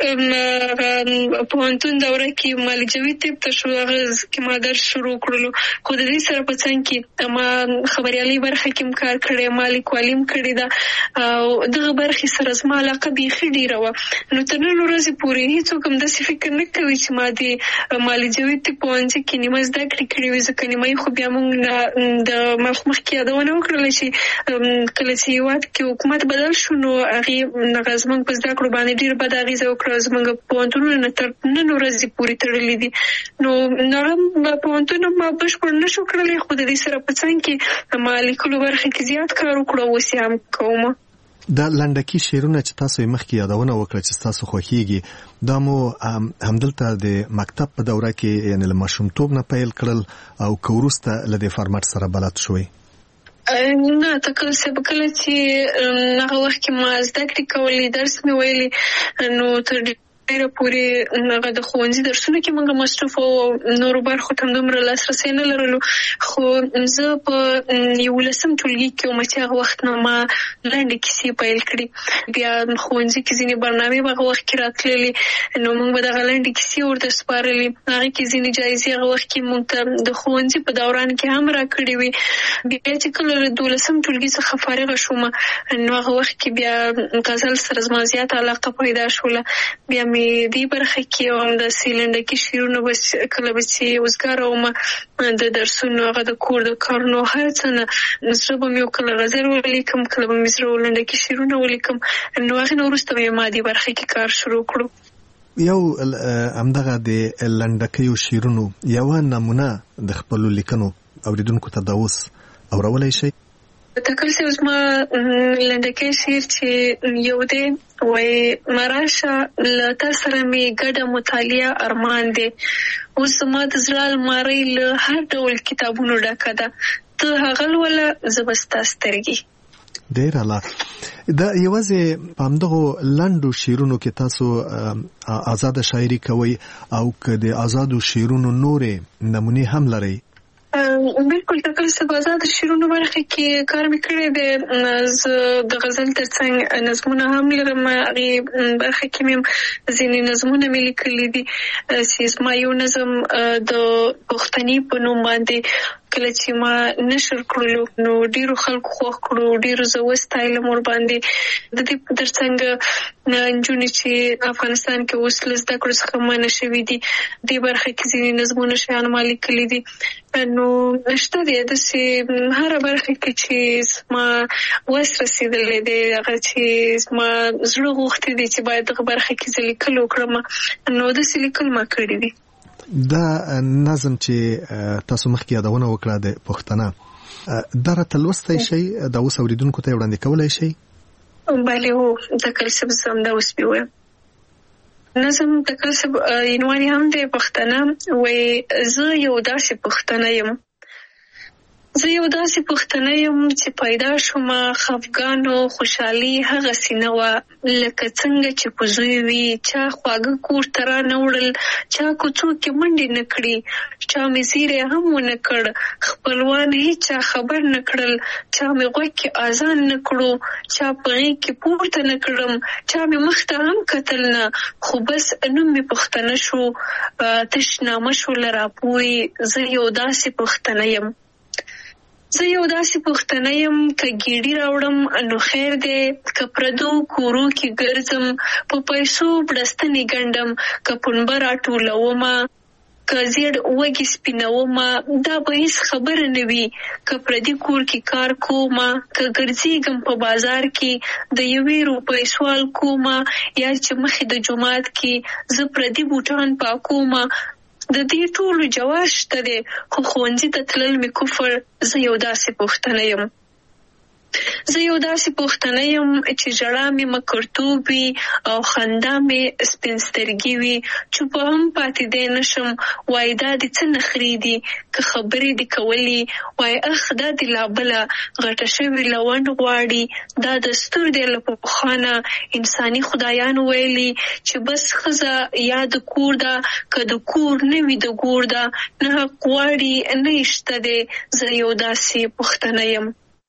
پوهنتون دوره کې مالک جاوید طب ته شو، هغه کې ما درس شروع کړلو. خو د دې سره په څنګ کې ما خبریالۍ برخه کې هم کار کړی، ما لیکوالي هم کړې ده او دغه برخې سره زما علاقه بیخي ډېره وه. نو تر نن ورځې پورې هېڅوک هم داسې فکر نه کوي چې ما د مالک جاوید طب پوهنځي کې نیمه زده کړې کړې وي. ځکه نیمه یې خو بیا موږ د مخکې یادونه وکړله چې کله چې هېواد کې حکومت بدل شو نو هغې هغه زموږ په زده کړو باندې ډېره بده اغېزه وکړه. زموږ پوهنتونونه تر نن ورځې پورې تړلي دي. نو هغه پوهنتون ما بشپړ نه شو کړلی، خو د دې سره په څنګ کې ما لیکلو برخه کې زیات کار وکړو، اوس یې هم کوم. دا لنډکي شعرونه چې تاسو یې مخکې یادونه وکړه چې تاسو خوښیږي، دا مو همدلته د مکتب په دوره کې یعنې له ماشومتوب نه پیل کړل او که وروسته له دې فارمټ سره بلد شوئ؟ نه تکل صاحب کله چې هغه وخت کې ما زده کړې کولې، درس مې ویلې، نو تر ډېره پورې هغه د ښوونځي درسونه کې موږ مصروف او نورو برخو ته هم دومره لاسرسی نه لرلو. خو زه په یولسم ټولګي کې وم چې هغه وخت نه ما لنډې کیسې پیل کړې. بیا ښوونځي کې ځینې برنامې به هغه وخت کې راتللې، نو موږ به دغه لنډې کیسې ورته سپارلې. هغې کې ځینې جایزې هغه وخت کې موږ ته د ښوونځي په دوران کې هم راکړې وې. بیا چې کله له دولسم ټولګي څخه فارغه شوم نو هغه وخت کې بیا غزل سره زما زیاته علاقه پیدا شوله. بیا مې دې برخه کې همداسې لنډکي شعرونه بس کله به چې وزګاره وم د درسونو هغه د کور د کارونو هر څه نه زړه به مې کله غزل ولیکم، کله به مې زړه لنډکي شعرونه ولیکم. نو هغې نه وروسته مې ما دې برخه کې کار شروع کړو. یو همدغه د لنډکیو شعرونو یوه نمونه د خپلو لیکنو اوریدونکو ته د اوس اورولی شئ؟ تکل صاحب زما لنډکی شعر چې یو دی وایي مراشه له تا سره مې ګډه مطالعه ارمان دی، اوس زما د زړه المارۍ له هر ډول کتابونو ډکه ده، ته هغه لوله زه به ستا سترګې. ډېر اعلی. دا یوازې په همدغو لنډو شعرونو کې تاسو آزاده شاعري کوئ او که د آزادو شعرونو نورې نمونې هم لرئ؟ بالکل تکل صاحب آزاده شعرونو برخه کې کار مې کړی دی. زه د غزل تر څنګ نظمونه هم لرم، هغې برخه کې مې ځینې نظمونه مې لیکلي دي. چې زما یو نظم د پښتني په نوم باندې کله چې ما نشر کړلو نو ډیرو خلکو خوښ کړو، ډیرو زه وستایلم ورباندې. د دې تر څنګ نجونې چې افغانستان کې اوس له زده کړو څخه منع شوي دي، دې برخه کې ځینې نظمونه شیان ما لیکلي دي. نو شته دی داسې هره برخه کې چې زما وس رسېدلی دی، هغه چې زما زړه غوښتي دی چې باید دغه برخه کې زه لیکل وکړم، نو داسې لیکل ما کړي دي. دا نظم چې تاسو مخکې یادونه وکړه د پښتنه، دا راته لوستی شئ؟ دا اوس اوریدونکو ته یې وړاندې کولی شئ؟ بله هو تکل صاحب زه همدا اوس مې وایم. نظم تکل صاحب عنوان یې هم دی پښتنه. وایي زه یو داسې پښتنه یم، زه یو داسې پښتنه یم چې پیدا شوم خفګان او خوشحالي هغسې نه وه لکه څنګه چې په زوی وي. چا خواږه کور ته را نه وړل، چا کوڅو کې منډې نه کړي، چا مې زیری هم ونه کړ، خپلوان هېچا خبر نه کړل، چا مې غوږ کې اذان نه کړو، چا په غېږ کې پورته نه کړم، چا مې مخ ته هم کتل نه، خو بس نوم مې پښتنه شو، تش نامه شوله راپورې. زه یو داسې پښتنه یم، زه یو داسې پښتنه یم که ګیډي راوړم نو خیر دی، که پردو کورو کې ګرځم په پیسو بړستنې ګنډم، که پنبه راټولومه که زیړ وږي سپینومه دا به هیڅ خبره نه وي، که پردي کور کې کار کومه، که ګرځېږم په بازار کې د یوې روپۍ سوال کومه، یا چې مخې د جومات کې زه پردي بوټان پاکومه. د دې ټولو جواز شته دی، خو ښوونځي ته تلل مې کفر. زه یو داسې پښتنه یم، زه یو داسې پښتنه یم چې ژړا مې مکرتوب وي او خندا مې سپین سترګې وي، چوپه هم پاتې دی نشم، وایي دا دې څه نخرې دي که خبرې دې کولې، وایي اخ دا دې لا بله غټه شوې لونډ غواړي، دا دستور دی له پخوا نه انساني خدایانو ویلي چې بس ښځه یا د کور ده که د کور نه وي د ګور ده، نه حق غواړي نه یې شته دی. زه یو داسې پښتنه یم.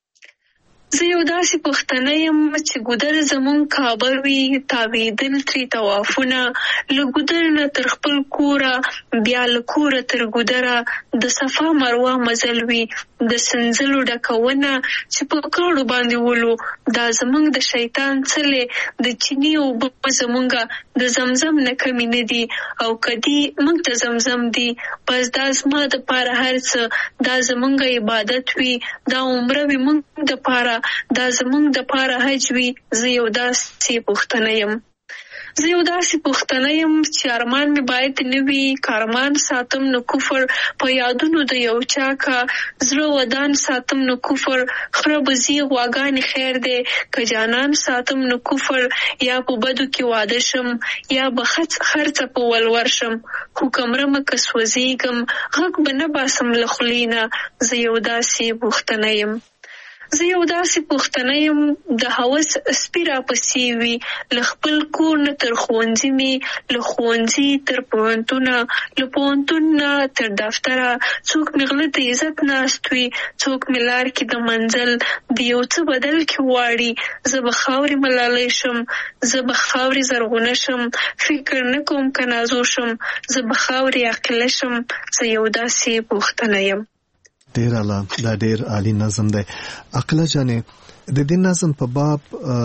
زه یو داسې پښتنه یم چې ګودر زمون کعبه وي، تاویدل ترې طوافونه، له ګودر نه تر خپل کوره، بیا له کوره تر ګودره، د صفا مروه مزل وي، د سنځلو ډکونه چې په کاڼو باندې ولو، دا زمونږ د شیطان څلې د چیني اوبه زمونږه د زمزم نه کمې نه دي، او کدي موږ ته زمزم دي، بس دا زما د پاره هر څه، دا زمونږ عبادت وي، دا عمره وي موږ د پاره، دا زمونږ د پاره حج وي. زه یو داسې پښتنه یم. زه یو داسې پښتنه یم چې ارمان مې باید نه وي، کارمان ساتم نو کفر، په یادونو د یو چا کا زړه ودان ساتم نو کفر، خره بزي غواګانې خیر دی که جانان ساتم نو کفر، یا په بدو کې واده شم یا به خرڅ خرڅه په ولور شم، خو کمرمه که سوځېږم غږ به نه باسم له خولې نه. زه یو داسې پښتنه یم. زه یو داسې پښتنه یم د هوس سپي راپسې وي، له خپل کور نه تر ښوونځي مې، له ښوونځي تر پوهنتونه، له پوهنتون نه تر دفتره، څوک مې غله د عزت ناست وي، څوک مې لار کې د منزل د یو څه بدل کې غواړي، زه به خاورې ملالۍ شم، زه به خاورې زرغونه شم، فکر نه کوم که نازو شم، زه به خاورې عاقله شم. زه یو داسې پښتنه یم. ډیر اعلی، دا ډیر عالی نظم دی. عقله جانې د دې نظم په باب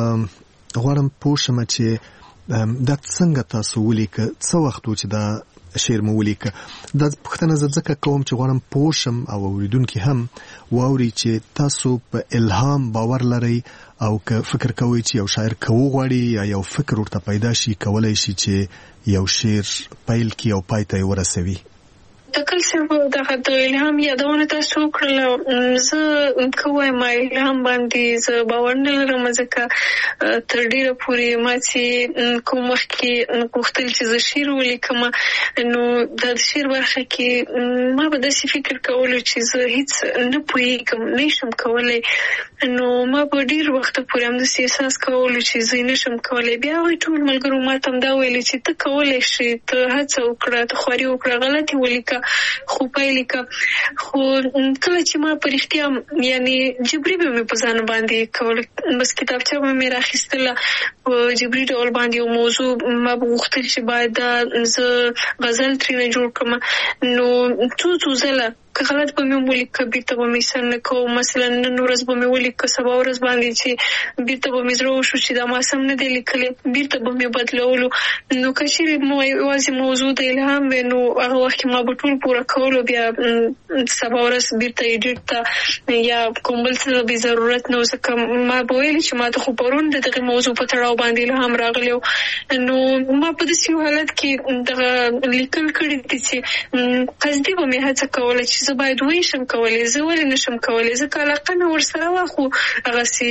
غواړم پوه شم چې دا څنګه تاسو ولیکه، څه وخت و چې دا شعر مو ولیکه؟ دا پوښتنه زه ځکه کوم چې غواړم پوه شم او اوریدونکي هم واوري چې تاسو په الهام باور لرئ، او که فکر کوئ چې یو شاعر کو غواړي یا یو فکر ورته پیدا شي کولای شي چې یو شعر پیل کی او پای ته ورسوي. تکل صاحب دغه د الهام یادونه تاسو وکړل، زه کومه ما الهام باندې زه باور نه لرم، ځکه تر ډیره پورې ما چې کوم وخت کې غوښتل چې زه شعر ولیکم، نو د شعر برخه کې ما به داسې فکر کولو چې زه هیڅ نه پوهېږم، نه شم کولی، نو ما په ډیر وخت پورې همداسې احساس کولو چې زه نه شم کولی. بیا هغوی ټول ملګرو ما ته هم دا ویلي چې ته کولی شې، ته هڅه وکړه، ته خواري وکړه، غلطي ولیکه خو پیل لیکه. خو کله چې ما په رښتیا یعنی جبري به مې په ځان باندې کول، بس کتابچه به مې راخیستله په جبري ډول باندې یو موضوع ما به غوښتل چې باید زه غزل ترېنه جوړ کړم، نو څو څو ځله که غلط به مې ولیکه بیرته به مې سم نه کوم، مثلا نن ورځ به مې ولیکه سبا ورځ باندې چې بیرته به مې زړه وشو چې دا ما سم نه دی لیکلی، بیرته به مې بدلولو. نو که چېرې یوازې موضوع د الهام وی نو هغه وخت کې ما به ټول پوره کولو، بیا سبا ورځ بیرته ایډیټ ته یا کوم بل څه بې ضرورت نه و، ځکه ما به ویلي چې ما ته خو پرون د دغې موضوع په تړاو باندې الهام راغلی و. نو ما په داسې یو حالت کې دغه لیکل کړي دي چې قصدي به مې هڅه کوله چې زه باید وایي شم کولی، زه ولې نه شم کولی، ځکه علاقه مې ورسره وه، خو هغسې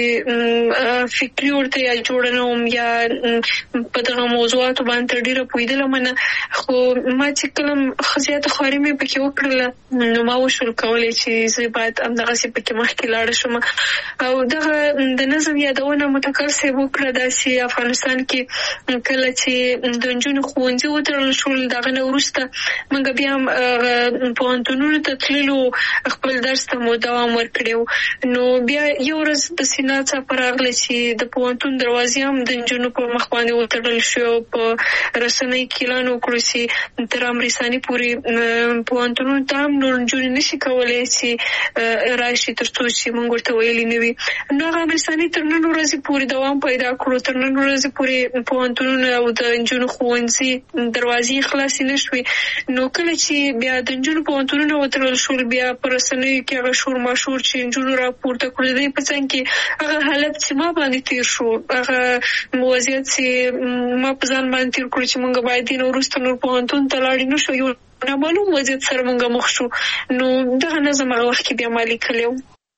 فکري ورته یا جوړه نه وم یا په دغه موضوعاتو باندې تر ډېره پوهېدلم نه. خو ما چې کله ښه زیاته خواري مې پکې وکړله، نو ما وشول کولی چې زه باید همدغسې پکې مخکې لاړه شم. او دغه د نظم یادونه متکل صاحب وکړه، داسې افغانستان کې کله چې د نجونو ښوونځي وتړل شول، د هغه نه وروسته موږ بیا هم پوهنتونونو ته تللو، خپل درس ته مو دوام ورکړی و. نو بیا یو ورځ داسې ناڅاپه راغله چې د پوهنتون دروازې هم د نجونو په مخ باندې وتړل شو، په رسنۍ کې اعلان وکړو چې تر امریساني پورې پوهنتونونو ته هم نور نجونې نشي کولی چې راشي تر څو چې موږ ورته ویلي نه وي. نو هغه امریساني تر نن ورځې پورې دوام پیدا کړو، تر نن ورځې پورې پوهنتونونه او د نجونو ښوونځي دروازې خلاصې نه شوې. نو کله چې بیا د نجونو پوهنتونونه وتړل شول، بیا په رسنیو کې هغه شور ماشور چې نجونو راپورته کړو، د دې په څنګ کې هغه حالت چې ما باندې تېر شو، هغه وضعیت چې ما په ځان باندې تېر کړو چې موږ باید دې نه وروسته نور پوهنتون ته لاړې نه شو، یو نامعلوم وضعیت سره موږ مخ شو. نو دغه نظم هغه وخت کې بیا ما لیکلی و.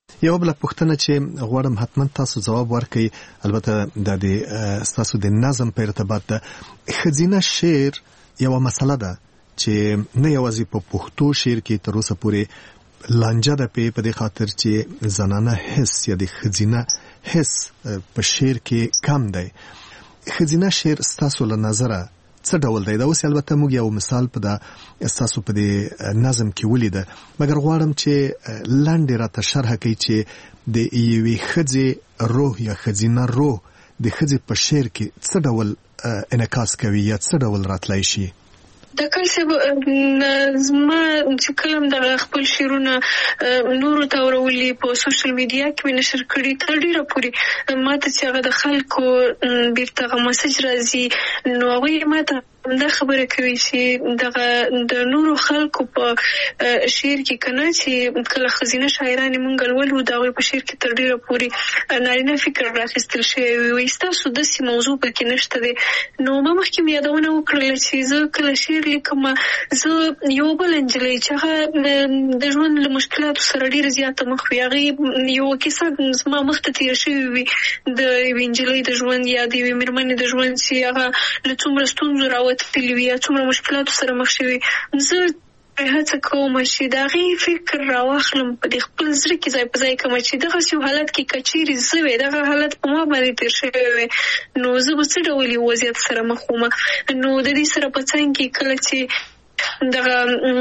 یو بل پوښتنه چې غواړم حتما تاسو جواب ورکړئ، البته د دې تاسو د نظم په ارتباط ده. ښځینه شعر یو مسله ده چې نه یوازې په پښتو شعر کې تر اوسه پورې لانجه ده په دې خاطر چې زنانه حس یا د ښځینه حس په شعر کې کم دی. ښځینه شعر ستاسو له نظره څه ډول دی؟ دا اوس البته موږ یو مثال په د ستاسو په د نظم کې ولیده، مګر غواړم چې لاندې راته شرح کړئ چې د یوې ښځې روح یا ښځینه روح د ښځې په شعر کې څه ډول انعکاس کوي یا څه ډول راتلی شي؟ د کله چې زما چې کلم د خپل شعرونه نورو ته ورولي په سوشل میډیا کې مې نشر کړي، تر ډیره پورې ماته چې هغه د خلکو بیرته هغه مسج راځي، نو هغوی ماته دا خبره کوي چې دغه د نورو خلکو په شعر کې کنه چې کله ښځینه شاعرانې مونږ لولو د هغوی په شعر کې تر ډیره پورې نارینه فکر راخیستل شوی وي، ستاسو داسې موضوع پکې نشته دی. نو ما مخکې مې یادونه وکړله چې زه کله شعر لیکم، زه یو بل نجلۍ چې هغه د ژوند له مشکلاتو سره ډیره زیاته مخ وي، هغې یوه کیسه زما مخته تېره شوې وي د یوې نجلۍ د ژوند یا د یوې مېرمنې د ژوند چې هغه له څومره ستونزو راوتلې وي یا څومره مشکلاتو سره مخ شوي. زه هڅه کوم چې د هغې فکر راواخلم، په دې خپل زړه کې ځای په ځای کړم چې دغسې یو حالت کې که چیرې زه وې دغه حالت په ما باندې تېر شوی وی، نو زه به څه ډول یو وضعیت سره مخ وم. نو د دې سره په څنګ کې کله چې دغه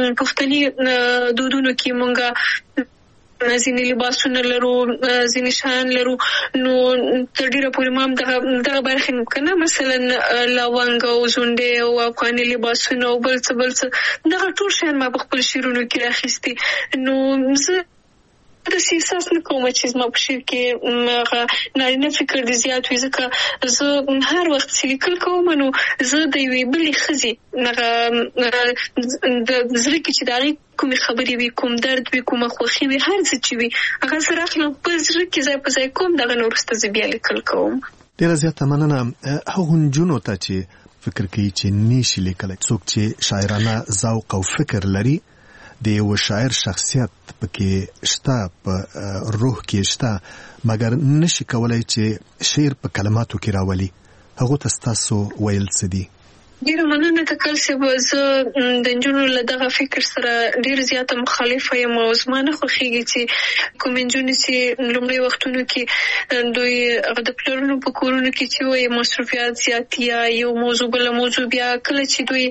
پښتني دودونو کې مونږ ځینې لباسونه لرو، ځینې شیان لرو، نو تر ډیره پورې ما هم دغه دغه برخې نو که نه مثلا لونګ او زونډې او افغاني لباسونه او بل څه بل څه دغه ټول شیان ما په خپل شعرونو کې راخیستي. نو زه داسې احساس نه کوم چې زما په شعر کې هغه نارینه فکر دې زیات وي، ځکه زه هر وخت چې لیکل کوم نو زه د یوې بلې ښځې هغه د زړه کې چې د هغې کومې خبرې وي، کوم درد وي، کومه خوښي وي، هر څه چې وي هغه زه راخلم په زړه کې ځای په ځای کوم، دغه نه وروسته زه بیا لیکل کوم. ډېره زیاته مننه. هغو نجونو ته چې فکر کوي چې نشي لیکلی، څوک چې شاعرانه ذوق او فکر لري، د یو شاعر شخصیت پکې شته، په روح کې شته، مګر نشي کولای چې شعر په کلماتو کې راولي، هغو ته ستاسو ویل څه دي؟ ډیره مننه تکل صاحب. زه د نجونو له دغه فکر سره ډیره زیاته مخالفه یم او زما نه خوښېږي چې کومې نجونې چې لومړی وختونو کې دوی هغه د پلرونو په کورونو کې چې وایي مصروفیات زیات یا یو موضوع بله موضوع، بیا کله چې دوی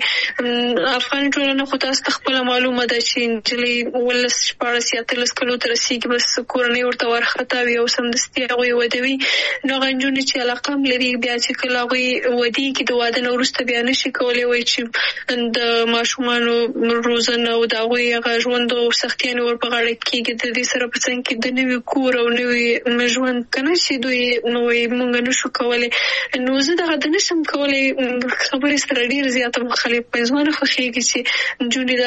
افغاني ټولنه خو تاسو ته خپله معلومه ده چې نجلۍ اوولس شپاړس یا اتلس کلو ته رسېږي، بس کورنۍ ورته وارخطا وي او سمدستي هغوی ودوي. نو هغه نجونې چې علاقه هم لري، بیا چې کله هغوی ودېږي د واده نه وروسته بیا نشي کولی وایي چې د ماشومانو روزنه او د هغوی هغه ژوند او سختیانې ور په غاړه کېږي، د دې سره په څنګ کې د نوي کور او نوي ژوند که نه چې دوی وایي موږ نشو کولی. نو زه دغه د نشم کولی خبرې سره ډېر زیاته مخالف یم. زما نه خوښېږي چې نجونې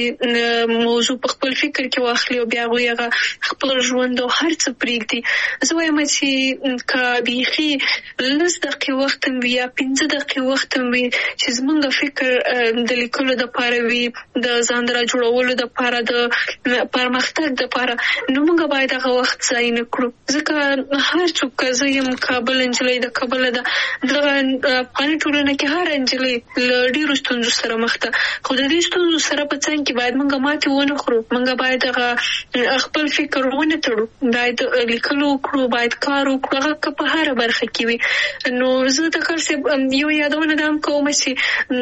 دغسې موضوع په خپل فکر کې واخلي او بیا هغوی هغه خپل ژوند او هر څه پرېږدي. زه وایم چې که بیخي لس دقیقې وخت هم وي یا پنځه دقیقې وخت هم وي چې زمونږ فکر د لیکلو دپاره وي، د ځان را جوړولو دپاره، د پرمختګ دپاره، نو موږ باید هغه وخت ضایع نه کړو. ځکه هر څوک، که زه یم که بله نجلۍ د کابله ده، دغه افغاني ټولنه کې هر نجلۍ له ډېرو ستونزو سره مخ ده، خو د دې ستونزو سره په څنګ کې باید موږ ماتې ونه خورو، موږ باید هغه خپل فکر ونه تړو، باید لیکلو وکړو، باید کار وکړو، هغه که په هره برخه کې وي. نو زه د کار صاحب یو یادونه دا هم کوم چې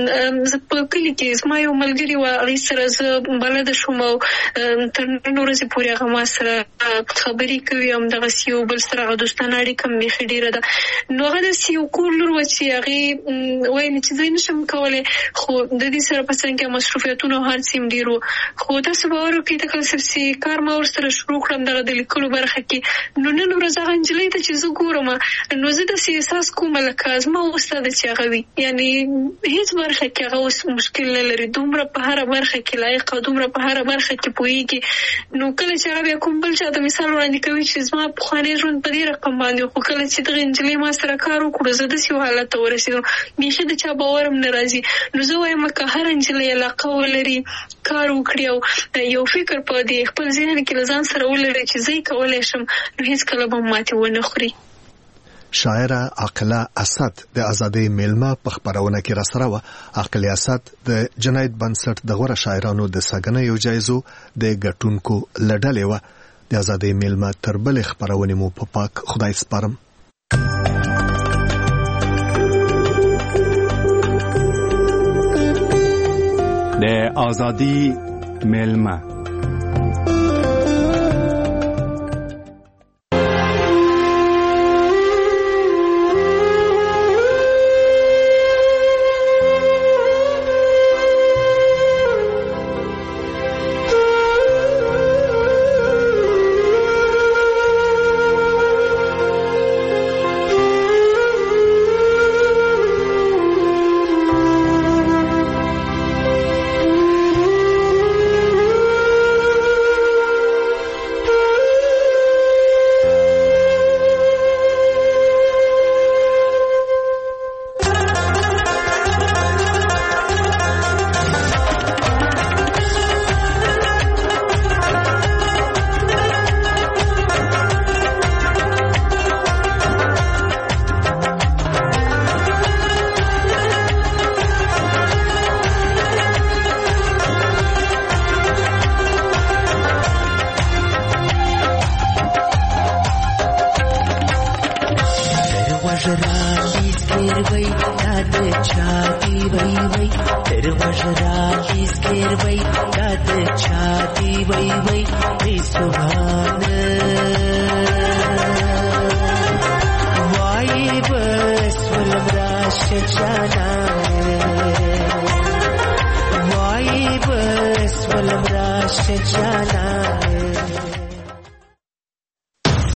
زه په کلي کې زما یو ملګري وه، هغې سره زه بلده شوم او تر نن ورځې پورې هغه ما سره خبرې کوي، همدغسې یو بل سره هغه دوستانه اړیکه مې بیخي ډېره ده. نو هغه داسې یو کور لور وه چې هغې ویلې چې زه نشم کولی، خو د دې سره په څنګ کې مصروفیتونه او هر څه هم ډېر وو. خو تاسو باور وکړئ ته کله چې کار ما ورسره شروع کړم دغه د لیکلو برخه کې، نو نن ورځ هغه نجلۍ ته چې زه ګورم، نو زه داسې احساس کوم لکه زما استاده چې هغه وي، یعنې هیڅ برخه کې هغه اوس مشکل نه لري، دومره په هر برخه کې لایق او دومره په هر برخه کې پوهیږي. نو کله چې هغه کوم بل چا ته مثال وړاندې کوي چې زما پخوانی ژوند په دې رقم باندې، خو کله چې دغه نجلۍ ما سره کار وکړو زه داسې یو حالت ته ورسېدم بیخي د چا باور هم نه راځي. نو زه وایم که هر نجلۍ علاقه ولري، کار وکړي او یو فکر په دې خپل ذهن کې له ځان سره ولري چې زه یې کولی شم، نو هېڅکله به ماتې ونه خوري. شاعره عاقله اسد د ازادۍ میلمه په خبرونه کې راسره و. عاقله اسد د جنایت بنسټ د غوړه شاعرانو د سګنې یو جایزو د ګټونکو لړلې و. د ازادۍ میلمه تر بل خبرونه مو په پاک خدای سپارم. د ازادۍ میلمه Subhana